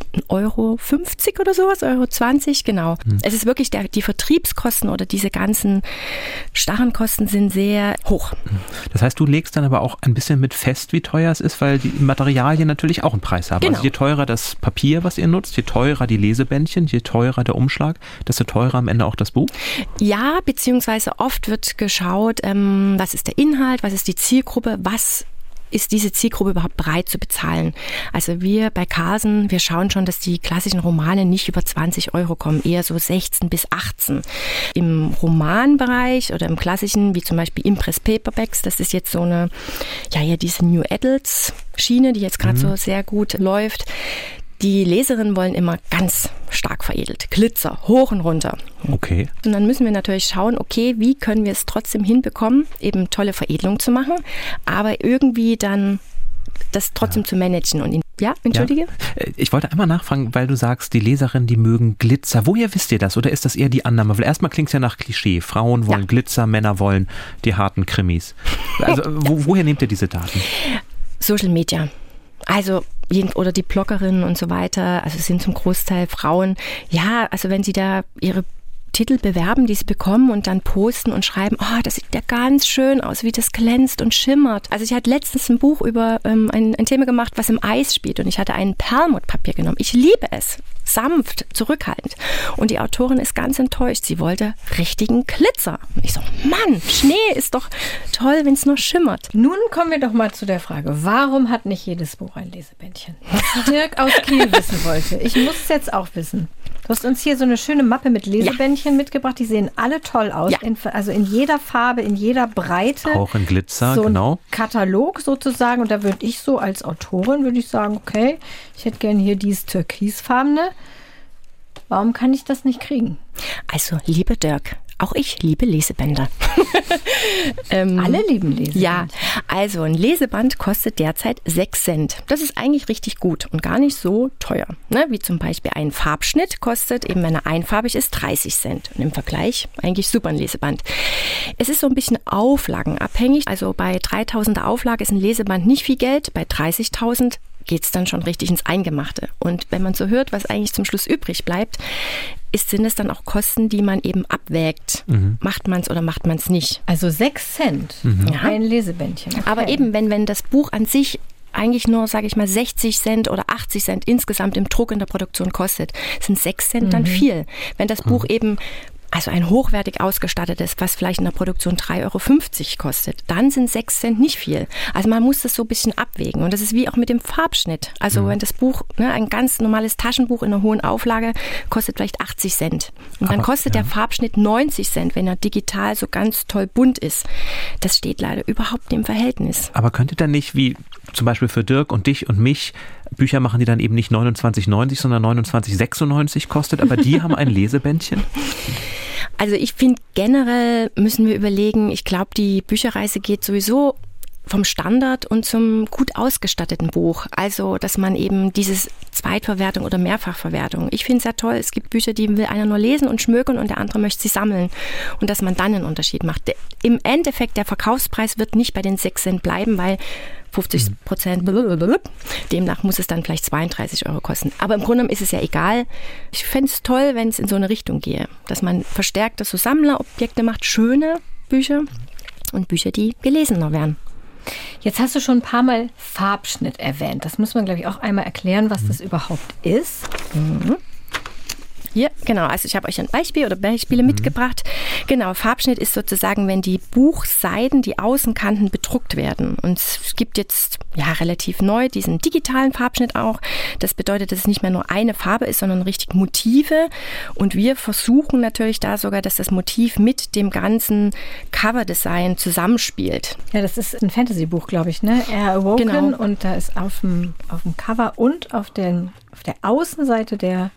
1,50 € oder sowas, 1,20 €, genau. Es ist wirklich die Vertriebskosten oder diese ganzen starren Kosten sind sehr hoch. Das heißt, du legst dann aber auch ein bisschen mit fest, wie teuer es ist, weil die Materialien natürlich auch einen Preis haben. Genau. Also je teurer das Papier, was ihr nutzt, je teurer die Lesebändchen, je teurer der Umschlag, desto teurer am Ende auch das Buch? Ja, beziehungsweise oft wird geschaut, was ist der Inhalt, was ist die Zielgruppe, was ist diese Zielgruppe überhaupt bereit zu bezahlen? Also wir bei Carlsen, wir schauen schon, dass die klassischen Romane nicht über 20 € kommen, eher so 16 bis 18. Im Romanbereich oder im klassischen, wie zum Beispiel Impress Paperbacks, das ist jetzt so eine, diese New Adults Schiene, die jetzt gerade so sehr gut läuft. Die Leserinnen wollen immer ganz stark veredelt. Glitzer, hoch und runter. Okay. Und dann müssen wir natürlich schauen, okay, wie können wir es trotzdem hinbekommen, eben tolle Veredelung zu machen, aber irgendwie dann das trotzdem zu managen. Und entschuldige? Ja. Ich wollte einmal nachfragen, weil du sagst, die Leserinnen, die mögen Glitzer. Woher wisst ihr das? Oder ist das eher die Annahme? Weil erstmal klingt es ja nach Klischee. Frauen wollen Glitzer, Männer wollen die harten Krimis. Also woher nehmt ihr diese Daten? Social Media. Also oder die Bloggerinnen und so weiter, also es sind zum Großteil Frauen. Ja, also wenn sie da ihre Titel bewerben, die sie bekommen und dann posten und schreiben, das sieht ja ganz schön aus, wie das glänzt und schimmert. Also ich hatte letztens ein Buch über ein Thema gemacht, was im Eis spielt und ich hatte ein Perlmuttpapier genommen. Ich liebe es. Sanft, zurückhaltend. Und die Autorin ist ganz enttäuscht. Sie wollte richtigen Glitzer. Und ich so, Mann, Schnee ist doch toll, wenn es noch schimmert. Nun kommen wir doch mal zu der Frage, warum hat nicht jedes Buch ein Lesebändchen? Was Dirk aus Kiel wissen wollte. Ich muss es jetzt auch wissen. Du hast uns hier so eine schöne Mappe mit Lesebändchen mitgebracht. Die sehen alle toll aus. Ja. Also in jeder Farbe, in jeder Breite. Auch in Glitzer, so genau. Ein Katalog sozusagen. Und da würde ich so als Autorin, sagen, okay, ich hätte gerne hier dieses türkisfarbene. Warum kann ich das nicht kriegen? Also, lieber Dirk, auch ich liebe Lesebänder. Alle lieben Lesebänder. Ja, also ein Leseband kostet derzeit 6 Cent. Das ist eigentlich richtig gut und gar nicht so teuer. Ne? Wie zum Beispiel ein Farbschnitt kostet, eben wenn er einfarbig ist, 30 Cent. Und im Vergleich eigentlich super ein Leseband. Es ist so ein bisschen auflagenabhängig. Also bei 3.000er Auflage ist ein Leseband nicht viel Geld. Bei 30.000 geht's dann schon richtig ins Eingemachte. Und wenn man so hört, was eigentlich zum Schluss übrig bleibt, sind es dann auch Kosten, die man eben abwägt. Macht man es oder macht man es nicht? Also 6 Cent, ein Lesebändchen. Okay. Aber eben, wenn das Buch an sich eigentlich nur, sage ich mal, 60 Cent oder 80 Cent insgesamt im Druck in der Produktion kostet, sind 6 Cent dann viel. Wenn das Buch eben also ein hochwertig ausgestattetes, was vielleicht in der Produktion 3,50 € kostet, dann sind 6 Cent nicht viel. Also man muss das so ein bisschen abwägen. Und das ist wie auch mit dem Farbschnitt. Also wenn das Buch, ein ganz normales Taschenbuch in einer hohen Auflage, kostet vielleicht 80 Cent. Und dann kostet der Farbschnitt 90 Cent, wenn er digital so ganz toll bunt ist. Das steht leider überhaupt nicht im Verhältnis. Aber könnte dann nicht, wie zum Beispiel für Dirk und dich und mich, Bücher machen, die dann eben nicht 29,90, sondern 29,96 kostet, aber die haben ein Lesebändchen? Also ich finde, generell müssen wir überlegen, ich glaube, die Bücherreise geht sowieso vom Standard und zum gut ausgestatteten Buch. Also, dass man eben dieses Zweitverwertung oder Mehrfachverwertung. Ich finde es ja toll, es gibt Bücher, die will einer nur lesen und schmökern und der andere möchte sie sammeln. Und dass man dann einen Unterschied macht. Im Endeffekt, der Verkaufspreis wird nicht bei den 6 Cent bleiben, weil 50%, demnach muss es dann vielleicht 32 € kosten. Aber im Grunde ist es ja egal. Ich fände es toll, wenn es in so eine Richtung gehe, dass man verstärkt so Sammlerobjekte macht, schöne Bücher und Bücher, die gelesener werden. Jetzt hast du schon ein paar Mal Farbschnitt erwähnt. Das muss man, glaube ich, auch einmal erklären, was das überhaupt ist. Hier, genau, also ich habe euch ein Beispiel oder Beispiele mitgebracht. Genau, Farbschnitt ist sozusagen, wenn die Buchseiten, die Außenkanten bedruckt werden. Und es gibt jetzt relativ neu diesen digitalen Farbschnitt auch. Das bedeutet, dass es nicht mehr nur eine Farbe ist, sondern richtig Motive. Und wir versuchen natürlich da sogar, dass das Motiv mit dem ganzen Coverdesign zusammenspielt. Ja, das ist ein Fantasy-Buch, glaube ich, ne? Awoken. Genau. Und da ist auf dem Cover und auf der Außenseite der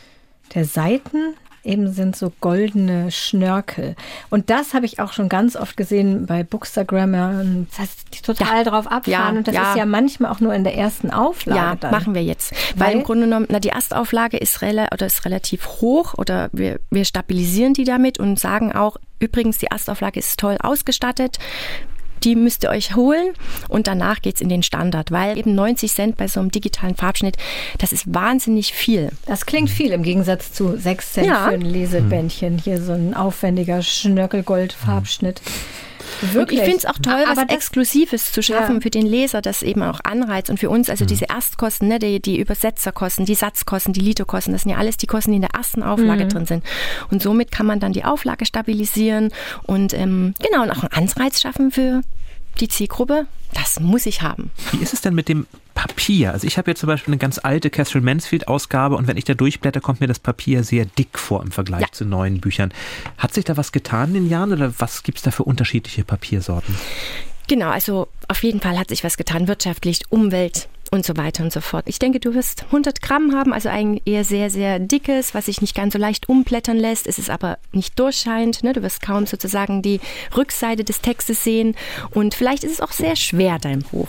Seiten eben sind so goldene Schnörkel. Und das habe ich auch schon ganz oft gesehen bei Bookstagrammern. Das heißt, die total drauf abfahren. Und das ist ja manchmal auch nur in der ersten Auflage. Ja, dann machen wir jetzt. Weil im Grunde genommen, die Erstauflage ist relativ hoch oder wir stabilisieren die damit und sagen auch, übrigens, die Erstauflage ist toll ausgestattet. Die müsst ihr euch holen und danach geht's in den Standard, weil eben 90 Cent bei so einem digitalen Farbschnitt, das ist wahnsinnig viel. Das klingt viel im Gegensatz zu 6 Cent für ein Lesebändchen. Hier so ein aufwendiger Schnörkelgold-Farbschnitt. Wirklich. Und ich finde es auch toll, was Exklusives zu schaffen für den Leser, das eben auch anreizt. Und für uns, also diese Erstkosten, die Übersetzerkosten, die Satzkosten, die Litokosten, das sind ja alles die Kosten, die in der ersten Auflage drin sind. Und somit kann man dann die Auflage stabilisieren und und auch einen Anreiz schaffen für die Zielgruppe. Das muss ich haben. Wie ist es denn mit dem Papier? Also ich habe jetzt zum Beispiel eine ganz alte Catherine Mansfield-Ausgabe und wenn ich da durchblätter, kommt mir das Papier sehr dick vor im Vergleich zu neuen Büchern. Hat sich da was getan in den Jahren oder was gibt es da für unterschiedliche Papiersorten? Genau, also auf jeden Fall hat sich was getan, wirtschaftlich, Umwelt und so weiter und so fort. Ich denke, du wirst 100 Gramm haben, also ein eher sehr, sehr dickes, was sich nicht ganz so leicht umblättern lässt. Es ist aber nicht durchscheinend. Ne? Du wirst kaum sozusagen die Rückseite des Textes sehen. Und vielleicht ist es auch sehr schwer, dein Buch.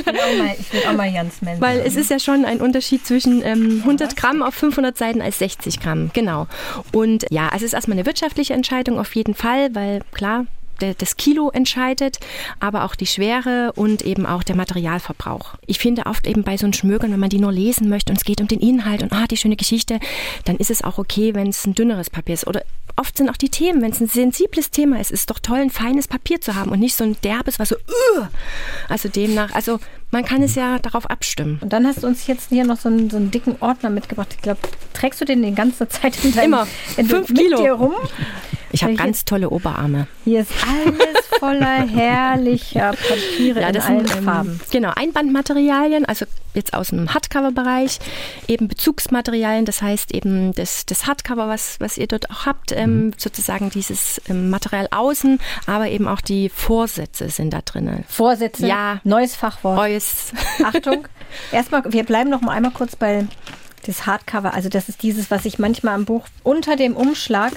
Ich will auch mal Jans Mensch. Weil es ist ja schon ein Unterschied zwischen 100 Gramm auf 500 Seiten als 60 Gramm. Genau. Und ja, also es ist erstmal eine wirtschaftliche Entscheidung auf jeden Fall, weil klar, das Kilo entscheidet, aber auch die Schwere und eben auch der Materialverbrauch. Ich finde oft eben bei so einem Schmökern, wenn man die nur lesen möchte und es geht um den Inhalt und die schöne Geschichte, dann ist es auch okay, wenn es ein dünneres Papier ist. Oder oft sind auch die Themen, wenn es ein sensibles Thema ist, ist es doch toll, ein feines Papier zu haben und nicht so ein derbes, was so also demnach, also man kann es ja darauf abstimmen. Und dann hast du uns jetzt hier noch so einen dicken Ordner mitgebracht. Ich glaube, trägst du den die ganze Zeit in deinem, 5 Kilo dir rum? Ich habe ganz tolle Oberarme. Hier ist alles voller herrlicher Papiere in allen Farben. Genau, Einbandmaterialien, also jetzt aus dem Hardcover-Bereich, eben Bezugsmaterialien, das heißt eben das Hardcover, was ihr dort auch habt, sozusagen dieses Material außen, aber eben auch die Vorsätze sind da drin. Vorsätze? Ja. Neues Fachwort. Achtung, erstmal, wir bleiben noch mal einmal kurz bei das Hardcover, also das ist dieses, was ich manchmal am Buch unter dem Umschlag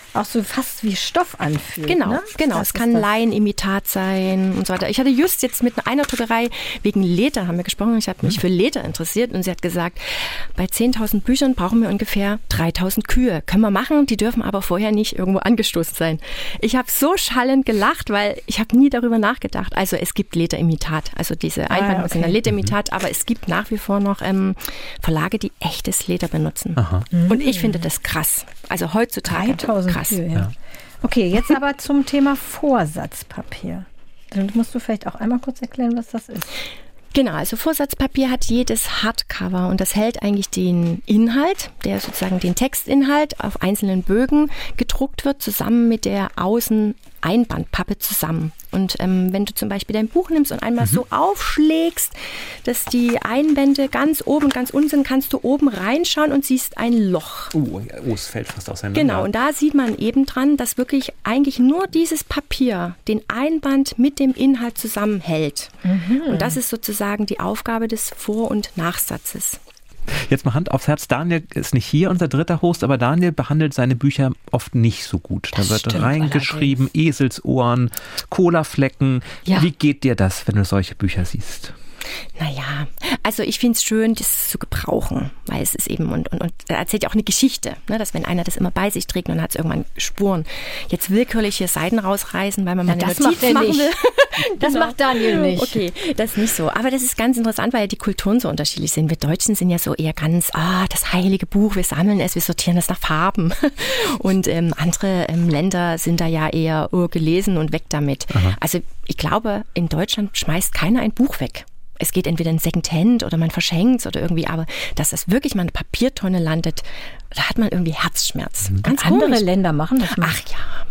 auch so fast wie Stoff anfühlt. Genau, ne? genau. Es kann Leinimitat sein und so weiter. Ich hatte just jetzt mit einer Druckerei wegen Leder haben wir gesprochen. Ich habe mich für Leder interessiert und sie hat gesagt, bei 10.000 Büchern brauchen wir ungefähr 3.000 Kühe. Können wir machen, die dürfen aber vorher nicht irgendwo angestoßen sein. Ich habe so schallend gelacht, weil ich habe nie darüber nachgedacht. Also es gibt Lederimitat, also diese Einbandmuster sind Lederimitat, aber es gibt nach wie vor noch Verlage, die echtes Leder benutzen. Aha. Und ich finde das krass. Also heutzutage 3.000 krass. Kühe, ja. Okay, jetzt aber zum Thema Vorsatzpapier. Dann musst du vielleicht auch einmal kurz erklären, was das ist. Genau, also Vorsatzpapier hat jedes Hardcover und das hält eigentlich den Inhalt, der sozusagen den Textinhalt auf einzelnen Bögen gedruckt wird, zusammen mit der Außeneinbandpappe zusammen. Und wenn du zum Beispiel dein Buch nimmst und einmal so aufschlägst, dass die Einbände ganz oben und ganz unten sind, kannst du oben reinschauen und siehst ein Loch. Es fällt fast auseinander. Genau, und da sieht man eben dran, dass wirklich eigentlich nur dieses Papier den Einband mit dem Inhalt zusammenhält. Und das ist sozusagen die Aufgabe des Vor- und Nachsatzes. Jetzt mal Hand aufs Herz, Daniel ist nicht hier, unser dritter Host, aber Daniel behandelt seine Bücher oft nicht so gut. Da wird reingeschrieben, Eselsohren, Colaflecken. Ja. Wie geht dir das, wenn du solche Bücher siehst? Naja, also ich finde es schön, das zu gebrauchen, weil es ist eben, und er erzählt ja auch eine Geschichte, ne, dass wenn einer das immer bei sich trägt und dann hat es irgendwann Spuren. Jetzt willkürlich hier Seiten rausreißen, weil man mal eine Notiz machen will. Das macht Daniel nicht. Okay, das ist nicht so. Aber das ist ganz interessant, weil die Kulturen so unterschiedlich sind. Wir Deutschen sind ja so eher ganz, das heilige Buch, wir sammeln es, wir sortieren das nach Farben. Und andere Länder sind da ja eher gelesen und weg damit. Aha. Also ich glaube, in Deutschland schmeißt keiner ein Buch weg. Es geht entweder in Secondhand oder man verschenkt es oder irgendwie, aber dass das wirklich mal eine Papiertonne landet, da hat man irgendwie Herzschmerz. Ganz andere Länder machen das mal. Ach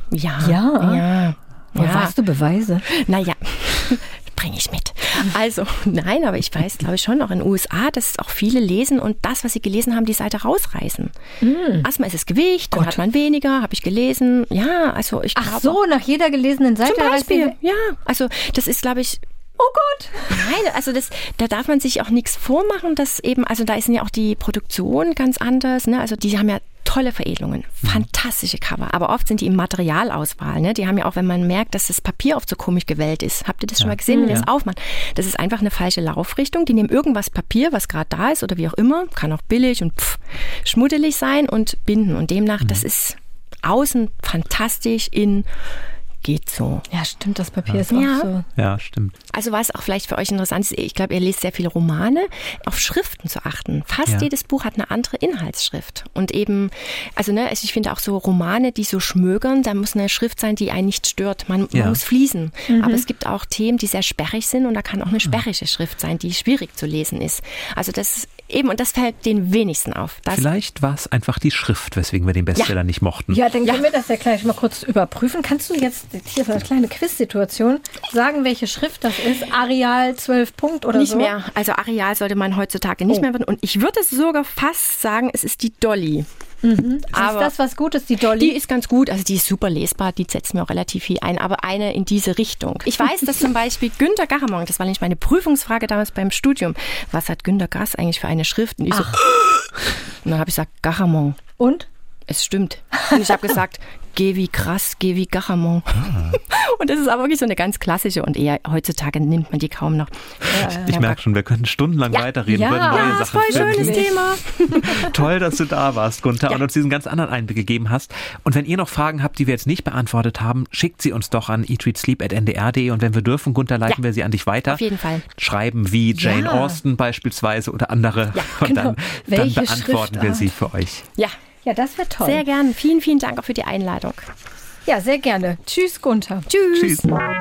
ja. Wo hast du Beweise? Naja, bringe ich mit. Also, nein, aber ich weiß, glaube ich, schon auch in den USA, dass auch viele lesen und das, was sie gelesen haben, die Seite rausreißen. Erstmal ist es Gewicht, dann hat man weniger, habe ich gelesen. Ja, also ich glaube... Ach so, nach jeder gelesenen Seite? Zum Beispiel, ja. Also das ist, glaube ich... Oh Gott! Nein, also da darf man sich auch nichts vormachen, dass eben, also da ist ja auch die Produktion ganz anders, ne? Also die haben ja tolle Veredelungen, fantastische Cover, aber oft sind die im Materialauswahl, ne? Die haben ja auch, wenn man merkt, dass das Papier oft so komisch gewellt ist. Habt ihr das schon mal gesehen, wenn ihr das aufmacht? Das ist einfach eine falsche Laufrichtung. Die nehmen irgendwas Papier, was gerade da ist oder wie auch immer, kann auch billig und schmuddelig sein und binden und demnach, das ist außen fantastisch, innen geht so. Ja, stimmt, das Papier ist auch so. Ja, stimmt. Also was auch vielleicht für euch interessant ist, ich glaube, ihr lest sehr viele Romane, auf Schriften zu achten. Fast jedes Buch hat eine andere Inhaltsschrift. Und eben, also ich finde auch so Romane, die so schmögern, da muss eine Schrift sein, die einen nicht stört. Man muss fließen. Aber es gibt auch Themen, die sehr sperrig sind und da kann auch eine sperrige Schrift sein, die schwierig zu lesen ist. Also das eben, und das fällt den wenigsten auf. Vielleicht war es einfach die Schrift, weswegen wir den Bestseller nicht mochten. Ja, dann können wir das ja gleich mal kurz überprüfen. Kannst du jetzt hier für eine kleine Quiz-Situation sagen, welche Schrift das ist? Arial 12 Punkt oder nicht so? Nicht mehr. Also Arial sollte man heutzutage nicht mehr. Und ich würde sogar fast sagen, es ist die Dolly. Aber ist das was Gutes, die Dolly? Die ist ganz gut, also die ist super lesbar, die setzt mir auch relativ viel ein, aber eine in diese Richtung. Ich weiß, dass zum Beispiel Günter Garamond, das war nämlich meine Prüfungsfrage damals beim Studium, was hat Günter Grass eigentlich für eine Schrift? Und ich so, und dann habe ich gesagt, Garamond. Und? Es stimmt. Und ich habe gesagt, geh wie krass, geh wie Garamond. Und das ist aber wirklich so eine ganz klassische und eher heutzutage nimmt man die kaum noch. Ich merke schon, wir könnten stundenlang weiterreden, würden neue Sachen finden. Voll schönes Thema. Toll, dass du da warst, Gunther, und uns diesen ganz anderen Einblick gegeben hast. Und wenn ihr noch Fragen habt, die wir jetzt nicht beantwortet haben, schickt sie uns doch an eatreadsleep@ndr.de und wenn wir dürfen, Gunther, leiten wir sie an dich weiter. Auf jeden Fall. Schreiben wie Jane Austen beispielsweise oder andere und dann beantworten wir sie für euch. Ja, das wäre toll. Sehr gerne. Vielen, vielen Dank auch für die Einladung. Ja, sehr gerne. Tschüss, Gunther. Tschüss.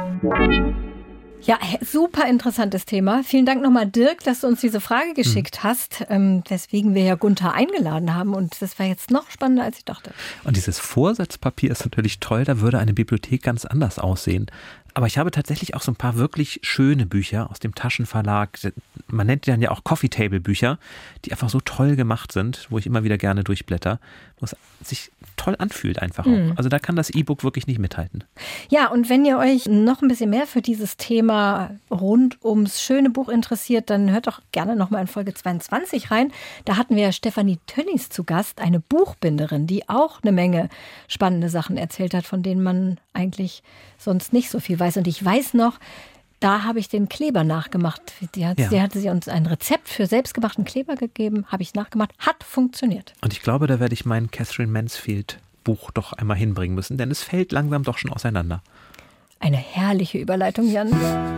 Ja, super interessantes Thema. Vielen Dank nochmal, Dirk, dass du uns diese Frage geschickt hast, weswegen wir ja Gunther eingeladen haben. Und das war jetzt noch spannender, als ich dachte. Und dieses Vorsatzpapier ist natürlich toll. Da würde eine Bibliothek ganz anders aussehen. Aber ich habe tatsächlich auch so ein paar wirklich schöne Bücher aus dem Taschenverlag. Man nennt die dann ja auch Coffee-Table-Bücher, die einfach so toll gemacht sind, wo ich immer wieder gerne durchblätter, wo es sich toll anfühlt einfach auch. Also da kann das E-Book wirklich nicht mithalten. Ja, und wenn ihr euch noch ein bisschen mehr für dieses Thema rund ums schöne Buch interessiert, dann hört doch gerne nochmal in Folge 22 rein. Da hatten wir Stefanie Tönnies zu Gast, eine Buchbinderin, die auch eine Menge spannende Sachen erzählt hat, von denen man eigentlich sonst nicht so viel weiß. Und ich weiß noch, da habe ich den Kleber nachgemacht. Sie hatte uns ein Rezept für selbstgemachten Kleber gegeben, habe ich nachgemacht, hat funktioniert. Und ich glaube, da werde ich mein Catherine Mansfield Buch doch einmal hinbringen müssen, denn es fällt langsam doch schon auseinander. Eine herrliche Überleitung, Jan.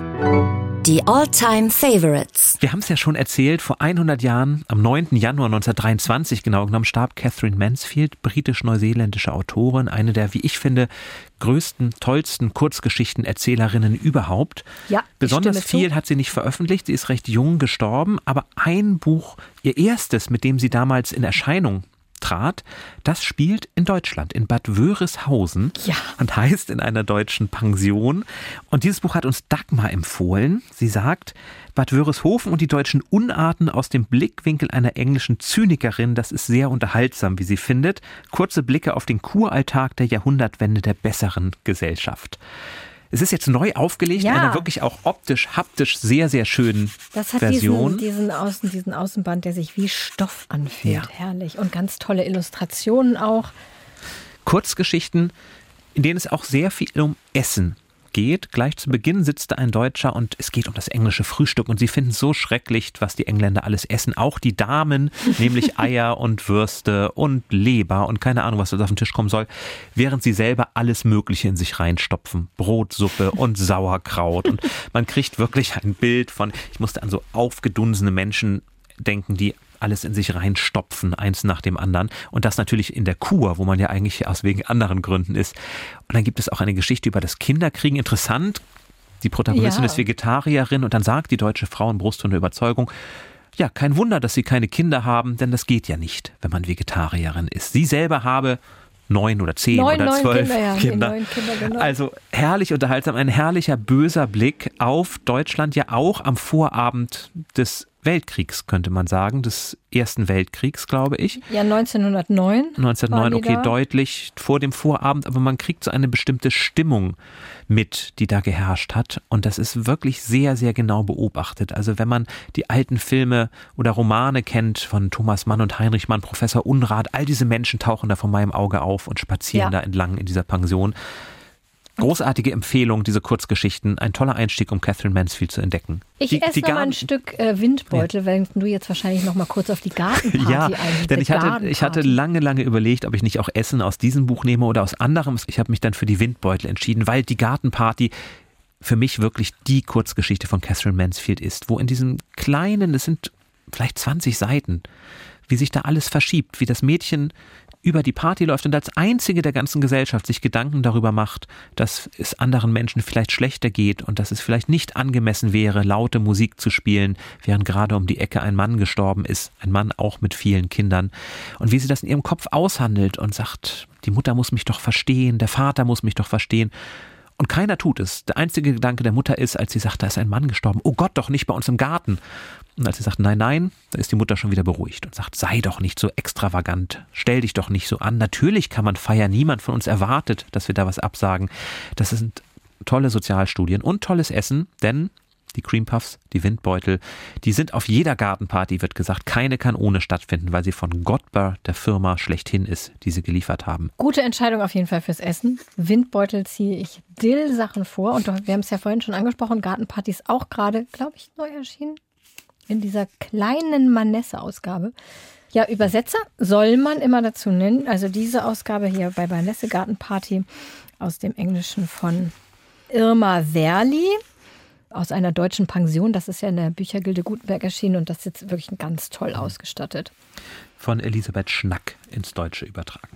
Die All-Time-Favorites. Wir haben es ja schon erzählt, vor 100 Jahren, am 9. Januar 1923 genau genommen, starb Catherine Mansfield, britisch-neuseeländische Autorin, eine der, wie ich finde, größten, tollsten Kurzgeschichtenerzählerinnen überhaupt. Ja, besonders viel hat sie nicht veröffentlicht, sie ist recht jung gestorben, aber ein Buch, ihr erstes, mit dem sie damals in Erscheinung trat, das spielt in Deutschland, in Bad Wörisshausen und heißt In einer deutschen Pension. Und dieses Buch hat uns Dagmar empfohlen. Sie sagt, Bad Wörishofen und die deutschen Unarten aus dem Blickwinkel einer englischen Zynikerin, das ist sehr unterhaltsam, wie sie findet. Kurze Blicke auf den Kuralltag der Jahrhundertwende der besseren Gesellschaft. Es ist jetzt neu aufgelegt, in einer wirklich auch optisch, haptisch sehr, sehr schönen Version. Diesen Außenband, der sich wie Stoff anfühlt. Ja. Herrlich. Und ganz tolle Illustrationen auch. Kurzgeschichten, in denen es auch sehr viel um Essen geht. Gleich zu Beginn sitzt da ein Deutscher und es geht um das englische Frühstück und sie finden es so schrecklich, was die Engländer alles essen. Auch die Damen, nämlich Eier und Würste und Leber und keine Ahnung, was da auf den Tisch kommen soll, während sie selber alles Mögliche in sich reinstopfen. Brotsuppe und Sauerkraut und man kriegt wirklich ein Bild von, ich musste an so aufgedunsene Menschen denken, die alles in sich reinstopfen, eins nach dem anderen. Und das natürlich in der Kur, wo man ja eigentlich aus wegen anderen Gründen ist. Und dann gibt es auch eine Geschichte über das Kinderkriegen. Interessant, die Protagonistin ist Vegetarierin und dann sagt die deutsche Frau in Brust und der Überzeugung, ja, kein Wunder, dass sie keine Kinder haben, denn das geht ja nicht, wenn man Vegetarierin ist. Sie selber habe 9 oder 10 oder 12 Kinder. Genau. Also herrlich unterhaltsam, ein herrlicher, böser Blick auf Deutschland, ja auch am Vorabend des Weltkriegs, könnte man sagen, des Ersten Weltkriegs, glaube ich. Ja, 1909. 1909, okay, deutlich vor dem Vorabend, aber man kriegt so eine bestimmte Stimmung mit, die da geherrscht hat. Und das ist wirklich sehr, sehr genau beobachtet. Also wenn man die alten Filme oder Romane kennt von Thomas Mann und Heinrich Mann, Professor Unrat, all diese Menschen tauchen da vor meinem Auge auf und spazieren da entlang in dieser Pension. Großartige Empfehlung, diese Kurzgeschichten. Ein toller Einstieg, um Catherine Mansfield zu entdecken. Ich esse noch mal ein Stück Windbeutel, wenn du jetzt wahrscheinlich noch mal kurz auf die Gartenparty eingehst. Denn ich hatte lange überlegt, ob ich nicht auch Essen aus diesem Buch nehme oder aus anderem. Ich habe mich dann für die Windbeutel entschieden, weil die Gartenparty für mich wirklich die Kurzgeschichte von Catherine Mansfield ist, wo in diesem kleinen, es sind vielleicht 20 Seiten, wie sich da alles verschiebt, wie das Mädchen über die Party läuft und als einzige der ganzen Gesellschaft sich Gedanken darüber macht, dass es anderen Menschen vielleicht schlechter geht und dass es vielleicht nicht angemessen wäre, laute Musik zu spielen, während gerade um die Ecke ein Mann gestorben ist, ein Mann auch mit vielen Kindern. Und wie sie das in ihrem Kopf aushandelt und sagt, die Mutter muss mich doch verstehen, der Vater muss mich doch verstehen. Und keiner tut es. Der einzige Gedanke der Mutter ist, als sie sagt, da ist ein Mann gestorben. Oh Gott, doch nicht bei uns im Garten. Und als sie sagt, nein, da ist die Mutter schon wieder beruhigt und sagt, sei doch nicht so extravagant. Stell dich doch nicht so an. Natürlich kann man feiern. Niemand von uns erwartet, dass wir da was absagen. Das sind tolle Sozialstudien und tolles Essen, denn die Cream Puffs, die Windbeutel, die sind auf jeder Gartenparty, wird gesagt. Keine kann ohne stattfinden, weil sie von Godber, der Firma schlechthin ist, die sie geliefert haben. Gute Entscheidung auf jeden Fall fürs Essen. Windbeutel ziehe ich Dill-Sachen vor. Und wir haben es ja vorhin schon angesprochen, Gartenparty ist auch gerade, glaube ich, neu erschienen. In dieser kleinen Manesse-Ausgabe. Ja, Übersetzer soll man immer dazu nennen. Also diese Ausgabe hier bei Manesse Gartenparty aus dem Englischen von Irma Werli. Aus einer deutschen Pension, das ist ja in der Büchergilde Gutenberg erschienen und das ist jetzt wirklich ganz toll ausgestattet. Von Elisabeth Schnack ins Deutsche übertragen.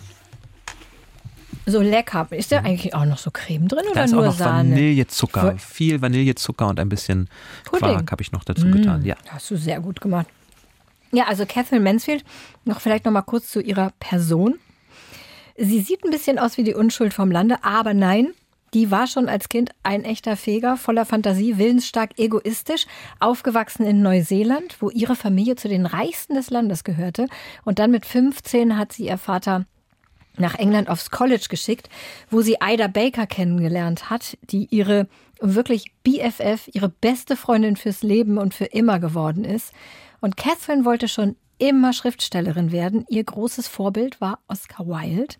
So lecker. Ist da eigentlich auch noch so Creme drin oder da ist nur auch noch Sahne? Vanillezucker. Viel Vanillezucker und ein bisschen Quark habe ich noch dazu getan. Ja. Hast du sehr gut gemacht. Ja, also Catherine Mansfield, vielleicht noch mal kurz zu ihrer Person. Sie sieht ein bisschen aus wie die Unschuld vom Lande, aber nein, Die war schon als Kind ein echter Feger, voller Fantasie, willensstark, egoistisch, aufgewachsen in Neuseeland, wo ihre Familie zu den reichsten des Landes gehörte. Und dann mit 15 hat sie ihr Vater nach England aufs College geschickt, wo sie Ida Baker kennengelernt hat, die ihre wirklich BFF, ihre beste Freundin fürs Leben und für immer geworden ist. Und Catherine wollte schon immer Schriftstellerin werden. Ihr großes Vorbild war Oscar Wilde.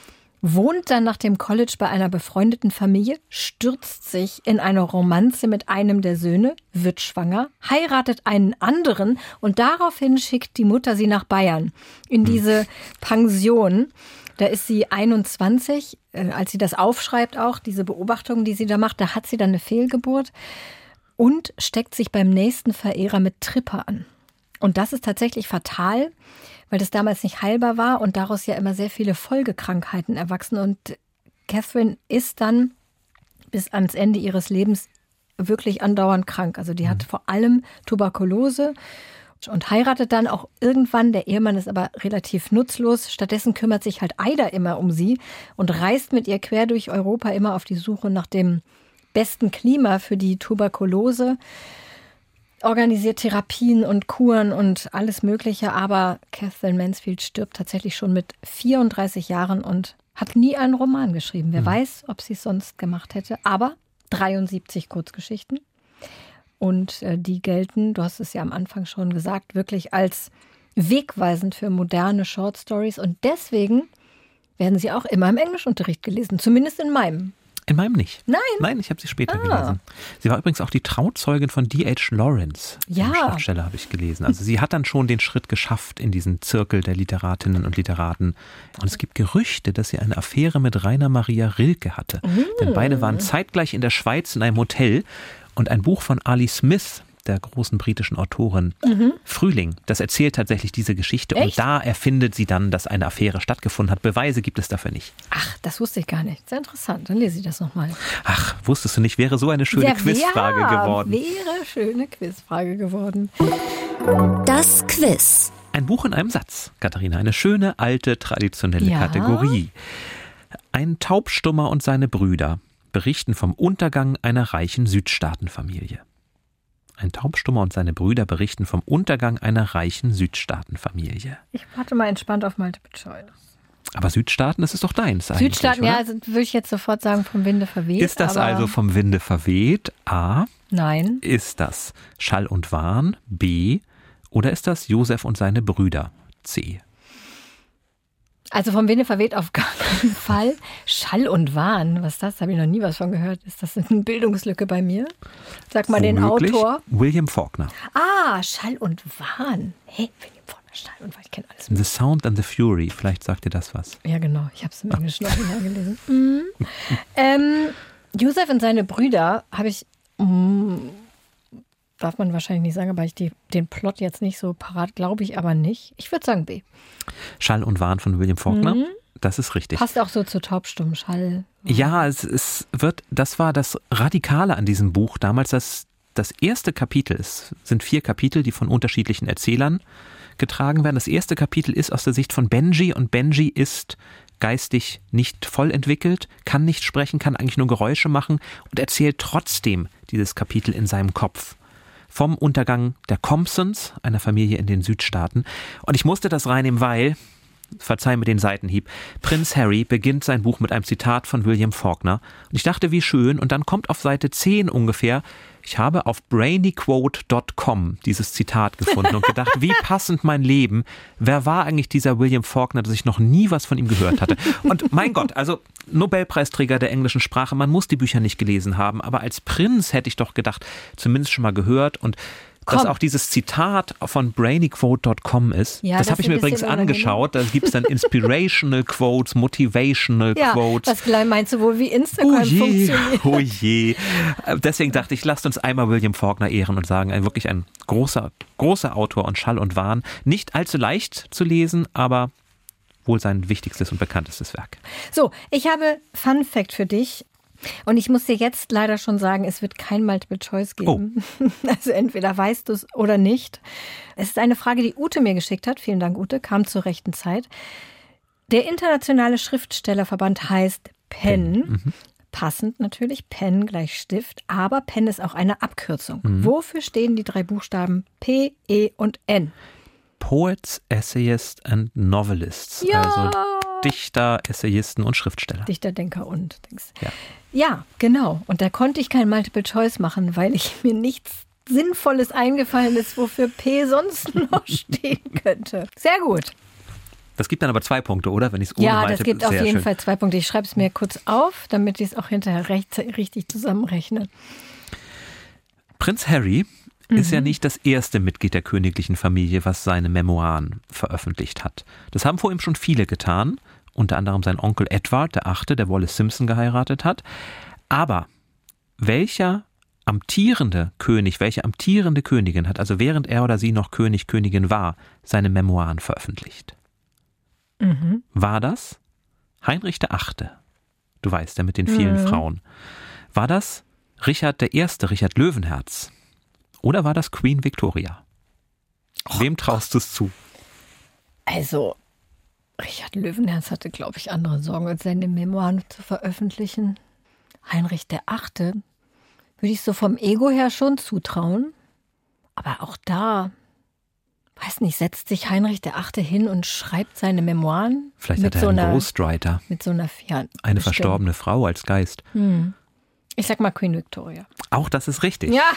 Wohnt dann nach dem College bei einer befreundeten Familie, stürzt sich in eine Romanze mit einem der Söhne, wird schwanger, heiratet einen anderen und daraufhin schickt die Mutter sie nach Bayern in diese Pension. Da ist sie 21, als sie das aufschreibt auch, diese Beobachtungen, die sie da macht, da hat sie dann eine Fehlgeburt und steckt sich beim nächsten Verehrer mit Tripper an. Und das ist tatsächlich fatal, weil das damals nicht heilbar war und daraus ja immer sehr viele Folgekrankheiten erwachsen. Und Catherine ist dann bis ans Ende ihres Lebens wirklich andauernd krank. Also die hat vor allem Tuberkulose und heiratet dann auch irgendwann. Der Ehemann ist aber relativ nutzlos. Stattdessen kümmert sich halt Ida immer um sie und reist mit ihr quer durch Europa immer auf die Suche nach dem besten Klima für die Tuberkulose. Organisiert Therapien und Kuren und alles Mögliche, aber Catherine Mansfield stirbt tatsächlich schon mit 34 Jahren und hat nie einen Roman geschrieben. Wer weiß, ob sie es sonst gemacht hätte, aber 73 Kurzgeschichten und die gelten, du hast es ja am Anfang schon gesagt, wirklich als wegweisend für moderne Short Stories und deswegen werden sie auch immer im Englischunterricht gelesen, zumindest in meinem. In meinem nicht. Nein? Nein, ich habe sie später gelesen. Sie war übrigens auch die Trauzeugin von D.H. Lawrence. Ja. Schriftsteller habe ich gelesen. Also sie hat dann schon den Schritt geschafft in diesen Zirkel der Literatinnen und Literaten. Und es gibt Gerüchte, dass sie eine Affäre mit Rainer Maria Rilke hatte. Denn beide waren zeitgleich in der Schweiz in einem Hotel. Und ein Buch von Ali Smith, der großen britischen Autorin, Frühling, das erzählt tatsächlich diese Geschichte. Echt? Und da erfindet sie dann, dass eine Affäre stattgefunden hat. Beweise gibt es dafür nicht. Ach, das wusste ich gar nicht. Sehr interessant. Dann lese ich das nochmal. Ach, wusstest du nicht, wäre so eine schöne Quizfrage geworden. Wäre schöne Quizfrage geworden. Das Quiz. Ein Buch in einem Satz, Katharina. Eine schöne, alte, traditionelle Kategorie. Ein Taubstummer und seine Brüder berichten vom Untergang einer reichen Südstaatenfamilie. Ein Taubstummer und seine Brüder berichten vom Untergang einer reichen Südstaatenfamilie. Ich warte mal entspannt auf Multiple Choice. Aber Südstaaten, das ist doch deins eigentlich, Südstaaten, oder? ja, also würde ich jetzt sofort sagen, vom Winde verweht. Ist das also vom Winde verweht? A. Nein. Ist das Schall und Wahn? B. Oder ist das Josef und seine Brüder? C. Also vom Winde verweht auf gar keinen Fall. Schall und Wahn, was ist das? Habe ich noch nie was von gehört. Ist das eine Bildungslücke bei mir? Sag mal den Womöglich Autor. William Faulkner. Ah, Schall und Wahn. Hey, William Faulkner, Schall und Wahn, ich kenne alles. The Sound and the Fury, vielleicht sagt dir das was. Ja, genau. Ich habe es im Englischen original gelesen. Josef und seine Brüder habe ich, darf man wahrscheinlich nicht sagen, aber ich den Plot jetzt nicht so parat, glaube ich aber nicht. Ich würde sagen B. Schall und Wahn von William Faulkner, das ist richtig. Passt auch so zu Taubstumm, Schall. Ja, das war das Radikale an diesem Buch damals, das erste Kapitel, es sind 4 Kapitel, die von unterschiedlichen Erzählern getragen werden. Das erste Kapitel ist aus der Sicht von Benji und Benji ist geistig nicht voll entwickelt, kann nicht sprechen, kann eigentlich nur Geräusche machen und erzählt trotzdem dieses Kapitel in seinem Kopf. Vom Untergang der Compsons, einer Familie in den Südstaaten. Und ich musste das reinnehmen, weil, verzeih mir den Seitenhieb, Prinz Harry beginnt sein Buch mit einem Zitat von William Faulkner. Und ich dachte, wie schön. Und dann kommt auf Seite 10 ungefähr, ich habe auf brainyquote.com dieses Zitat gefunden und gedacht, wie passend mein Leben. Wer war eigentlich dieser William Faulkner, dass ich noch nie was von ihm gehört hatte? Und mein Gott, also Nobelpreisträger der englischen Sprache, man muss die Bücher nicht gelesen haben, aber als Prinz hätte ich doch gedacht, zumindest schon mal gehört und dass auch dieses Zitat von brainyquote.com ist. Ja, das habe ich mir übrigens angeschaut. Da gibt es dann Inspirational Quotes, Motivational Quotes. Was meinst du wohl, wie Instagram funktioniert? Oh je. Deswegen dachte ich, lasst uns einmal William Faulkner ehren und sagen, wirklich ein großer Autor und Schall und Wahn. Nicht allzu leicht zu lesen, aber wohl sein wichtigstes und bekanntestes Werk. So, ich habe Fun Fact für dich. Und ich muss dir jetzt leider schon sagen, es wird kein Multiple Choice geben. Oh. Also entweder weißt du es oder nicht. Es ist eine Frage, die Ute mir geschickt hat. Vielen Dank, Ute. Kam zur rechten Zeit. Der internationale Schriftstellerverband heißt PEN. passend natürlich, Pen gleich Stift, aber Pen ist auch eine Abkürzung. Wofür stehen die 3 Buchstaben P, E und N? Poets, Essayists and Novelists. Ja. Also Dichter, Essayisten und Schriftsteller. Dichter, Denker und Dings. Ja. Ja, genau. Und da konnte ich kein Multiple Choice machen, weil mir nichts Sinnvolles eingefallen ist, wofür P sonst noch stehen könnte. Sehr gut. Das gibt dann aber 2 Punkte, oder? Wenn ich es ohne Ja, Multiple- das gibt auf Sehr jeden schön. Fall 2 Punkte. Ich schreibe es mir kurz auf, damit ich es auch hinterher richtig zusammenrechne. Prinz Harry ist ja nicht das erste Mitglied der königlichen Familie, was seine Memoiren veröffentlicht hat. Das haben vor ihm schon viele getan, unter anderem sein Onkel Edward VIII., der Wallis Simpson geheiratet hat. Aber welcher amtierende König, welche amtierende Königin hat, also während er oder sie noch König, Königin war, seine Memoiren veröffentlicht? War das Heinrich VIII.? Du weißt, der mit den vielen Frauen. War das Richard I., Richard Löwenherz? Oder war das Queen Victoria? Wem traust du es zu? Also, Richard Löwenherz hatte, glaube ich, andere Sorgen, als seine Memoiren zu veröffentlichen. Heinrich VIII. würde ich so vom Ego her schon zutrauen. Aber auch da, weiß nicht, setzt sich Heinrich VIII. Hin und schreibt seine Memoiren. Vielleicht hat er einen Ghostwriter. Mit so einer, ja, eine bestimmt. verstorbene Frau als Geist. Ich sag mal Queen Victoria. Auch das ist richtig. Ja.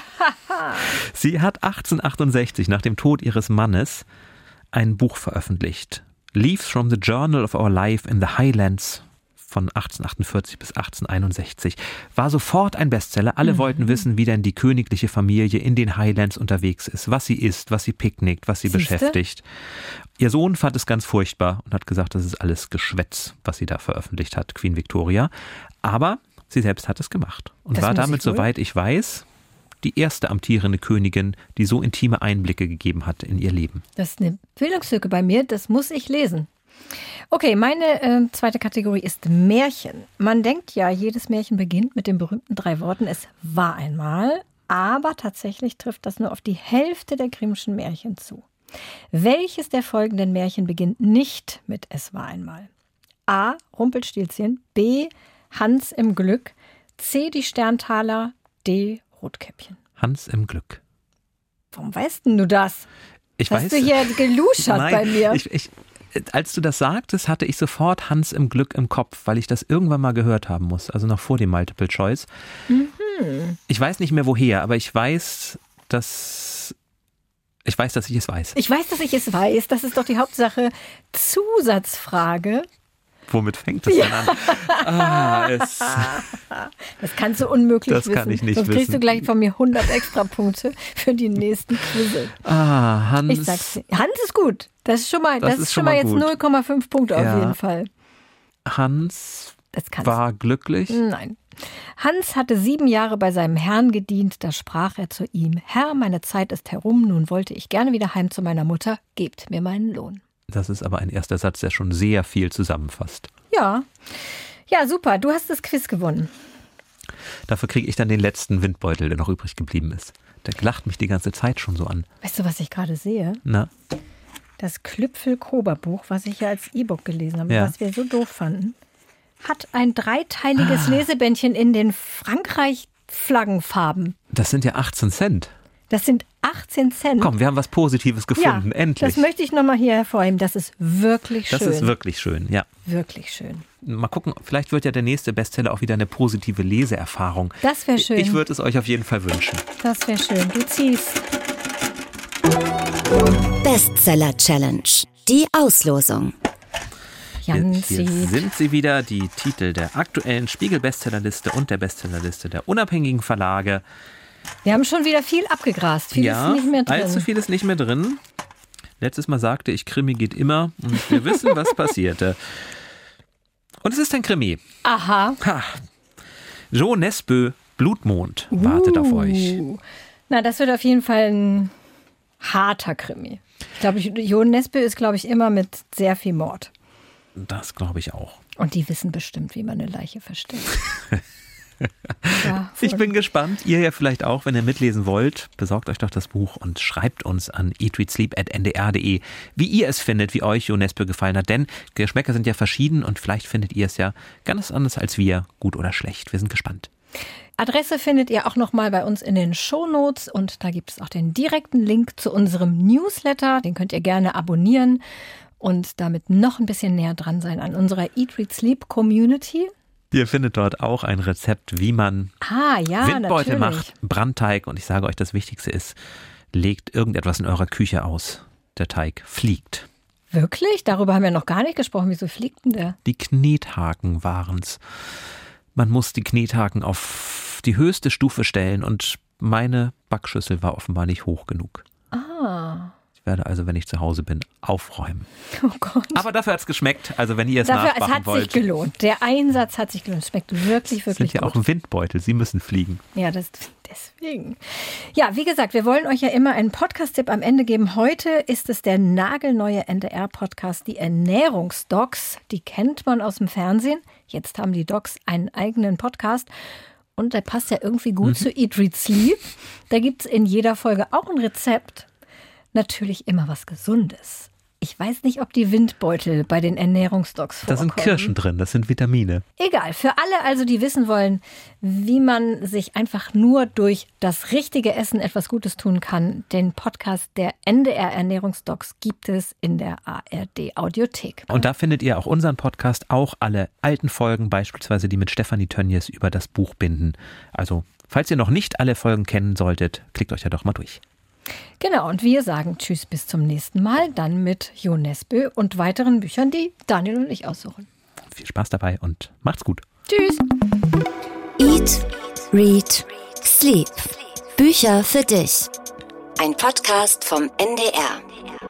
Sie hat 1868 nach dem Tod ihres Mannes ein Buch veröffentlicht. Leaves from the Journal of Our Life in the Highlands von 1848 bis 1861. War sofort ein Bestseller. Alle wollten wissen, wie denn die königliche Familie in den Highlands unterwegs ist, was sie isst, was sie picknickt, was sie beschäftigt. Ihr Sohn fand es ganz furchtbar und hat gesagt, das ist alles Geschwätz, was sie da veröffentlicht hat, Queen Victoria. Aber sie selbst hat es gemacht und Das war muss damit, ich wohl. soweit ich weiß, die erste amtierende Königin, die so intime Einblicke gegeben hat in ihr Leben. Das ist eine Bildungslücke bei mir, das muss ich lesen. Okay, meine zweite Kategorie ist Märchen. Man denkt ja, jedes Märchen beginnt mit den berühmten 3 Worten, es war einmal, aber tatsächlich trifft das nur auf die Hälfte der Grimmschen Märchen zu. Welches der folgenden Märchen beginnt nicht mit Es war einmal? A. Rumpelstilzchen, B. Hans im Glück, C. Die Sterntaler, D. Rotkäppchen. Hans im Glück. Warum weißt denn du das? Ich Hast weiß, du hier geluschert nein, bei mir? Als du das sagtest, hatte ich sofort Hans im Glück im Kopf, weil ich das irgendwann mal gehört haben muss, also noch vor dem Multiple Choice. Ich weiß nicht mehr woher, aber ich weiß, dass ich es weiß. Ich weiß, dass ich es weiß. Das ist doch die Hauptsache. Zusatzfrage. Womit fängt es denn an? Das kannst du unmöglich Das wissen. kann ich nicht Sonst kriegst wissen. du gleich von mir 100 Extrapunkte für die nächsten Quizze. Hans. Ich sag's dir. Hans ist gut. Das ist schon mal, Das ist schon mal jetzt gut. 0,5 Punkte Ja. auf jeden Fall. Hans Das kannst war glücklich. Nein. Hans hatte 7 Jahre bei seinem Herrn gedient, da sprach er zu ihm: Herr, meine Zeit ist herum, nun wollte ich gerne wieder heim zu meiner Mutter, gebt mir meinen Lohn. Das ist aber ein erster Satz, der schon sehr viel zusammenfasst. Ja. Ja, super. Du hast das Quiz gewonnen. Dafür kriege ich dann den letzten Windbeutel, der noch übrig geblieben ist. Der lacht mich die ganze Zeit schon so an. Weißt du, was ich gerade sehe? Na? Das Klüpfel-Kober-Buch, was ich ja als E-Book gelesen habe, Ja. was wir so doof fanden, hat ein 3-teiliges Lesebändchen in den Frankreich-Flaggenfarben. Das sind ja 18 Cent. Das sind 18 Cent. Komm, wir haben was Positives gefunden. ja, Endlich. Das möchte ich nochmal hier hervorheben. Das ist wirklich schön. Das ist wirklich schön, ja. Wirklich schön. Mal gucken, vielleicht wird ja der nächste Bestseller auch wieder eine positive Leseerfahrung. Das wäre schön. Ich würde es euch auf jeden Fall wünschen. Das wäre schön. Du ziehst. Bestseller Challenge. Die Auslosung. Hier Janzi. sind sie wieder, die Titel der aktuellen Spiegel-Bestsellerliste und der Bestsellerliste der unabhängigen Verlage. Wir haben schon wieder viel abgegrast. Viel ist nicht mehr drin. allzu viel ist nicht mehr drin. Letztes Mal sagte ich, Krimi geht immer und wir wissen, was passierte. Und es ist ein Krimi. Aha. Ha. Jo Nesbø, Blutmond, wartet auf euch. Na, das wird auf jeden Fall ein harter Krimi. Ich glaube, Jo Nesbø ist, glaube ich, immer mit sehr viel Mord. Das glaube ich auch. Und die wissen bestimmt, wie man eine Leiche versteckt. Ja, ich bin gespannt. Ihr ja vielleicht auch, wenn ihr mitlesen wollt. Besorgt euch doch das Buch und schreibt uns an eatreadsleep@ndr.de, wie ihr es findet, wie euch Jo Nesbø gefallen hat. Denn Geschmäcker sind ja verschieden und vielleicht findet ihr es ja ganz anders als wir, gut oder schlecht. Wir sind gespannt. Adresse findet ihr auch nochmal bei uns in den Shownotes und da gibt es auch den direkten Link zu unserem Newsletter. Den könnt ihr gerne abonnieren und damit noch ein bisschen näher dran sein an unserer Eat, Read, Sleep Community. Ihr findet dort auch ein Rezept, wie man Windbeutel macht, Brandteig. Und ich sage euch, das Wichtigste ist, legt irgendetwas in eurer Küche aus. Der Teig fliegt. Wirklich? Darüber haben wir noch gar nicht gesprochen. Wieso fliegt denn der? Die Knethaken waren's. Man muss die Knethaken auf die höchste Stufe stellen und meine Backschüssel war offenbar nicht hoch genug. Ich werde also, wenn ich zu Hause bin, aufräumen. Oh Gott. Aber dafür hat es geschmeckt. Also wenn ihr es nachmachen wollt. Es hat sich gelohnt. Der Einsatz hat sich gelohnt. Es schmeckt wirklich, wirklich sind ja gut. Auch Windbeutel. Sie müssen fliegen. Ja, deswegen. Ja, wie gesagt, wir wollen euch ja immer einen Podcast-Tipp am Ende geben. Heute ist es der nagelneue NDR-Podcast, die Ernährungsdocs. Die kennt man aus dem Fernsehen. Jetzt haben die Docs einen eigenen Podcast. Und der passt ja irgendwie gut zu Eat, Read, Sleep. Da gibt es in jeder Folge auch ein Rezept. Natürlich immer was Gesundes. Ich weiß nicht, ob die Windbeutel bei den Ernährungsdocs vorkommen. Da sind Kirschen drin, das sind Vitamine. Egal, für alle also, die wissen wollen, wie man sich einfach nur durch das richtige Essen etwas Gutes tun kann. Den Podcast der NDR Ernährungsdocs gibt es in der ARD Audiothek. Und da findet ihr auch unseren Podcast, auch alle alten Folgen, beispielsweise die mit Stefanie Tönnies über das Buch Binden. Also, falls ihr noch nicht alle Folgen kennen solltet, klickt euch da doch mal durch. Genau, und wir sagen Tschüss bis zum nächsten Mal, dann mit Jo Nesbø und weiteren Büchern, die Daniel und ich aussuchen. Viel Spaß dabei und macht's gut. Tschüss. Eat, Read, Sleep. Bücher für dich. Ein Podcast vom NDR.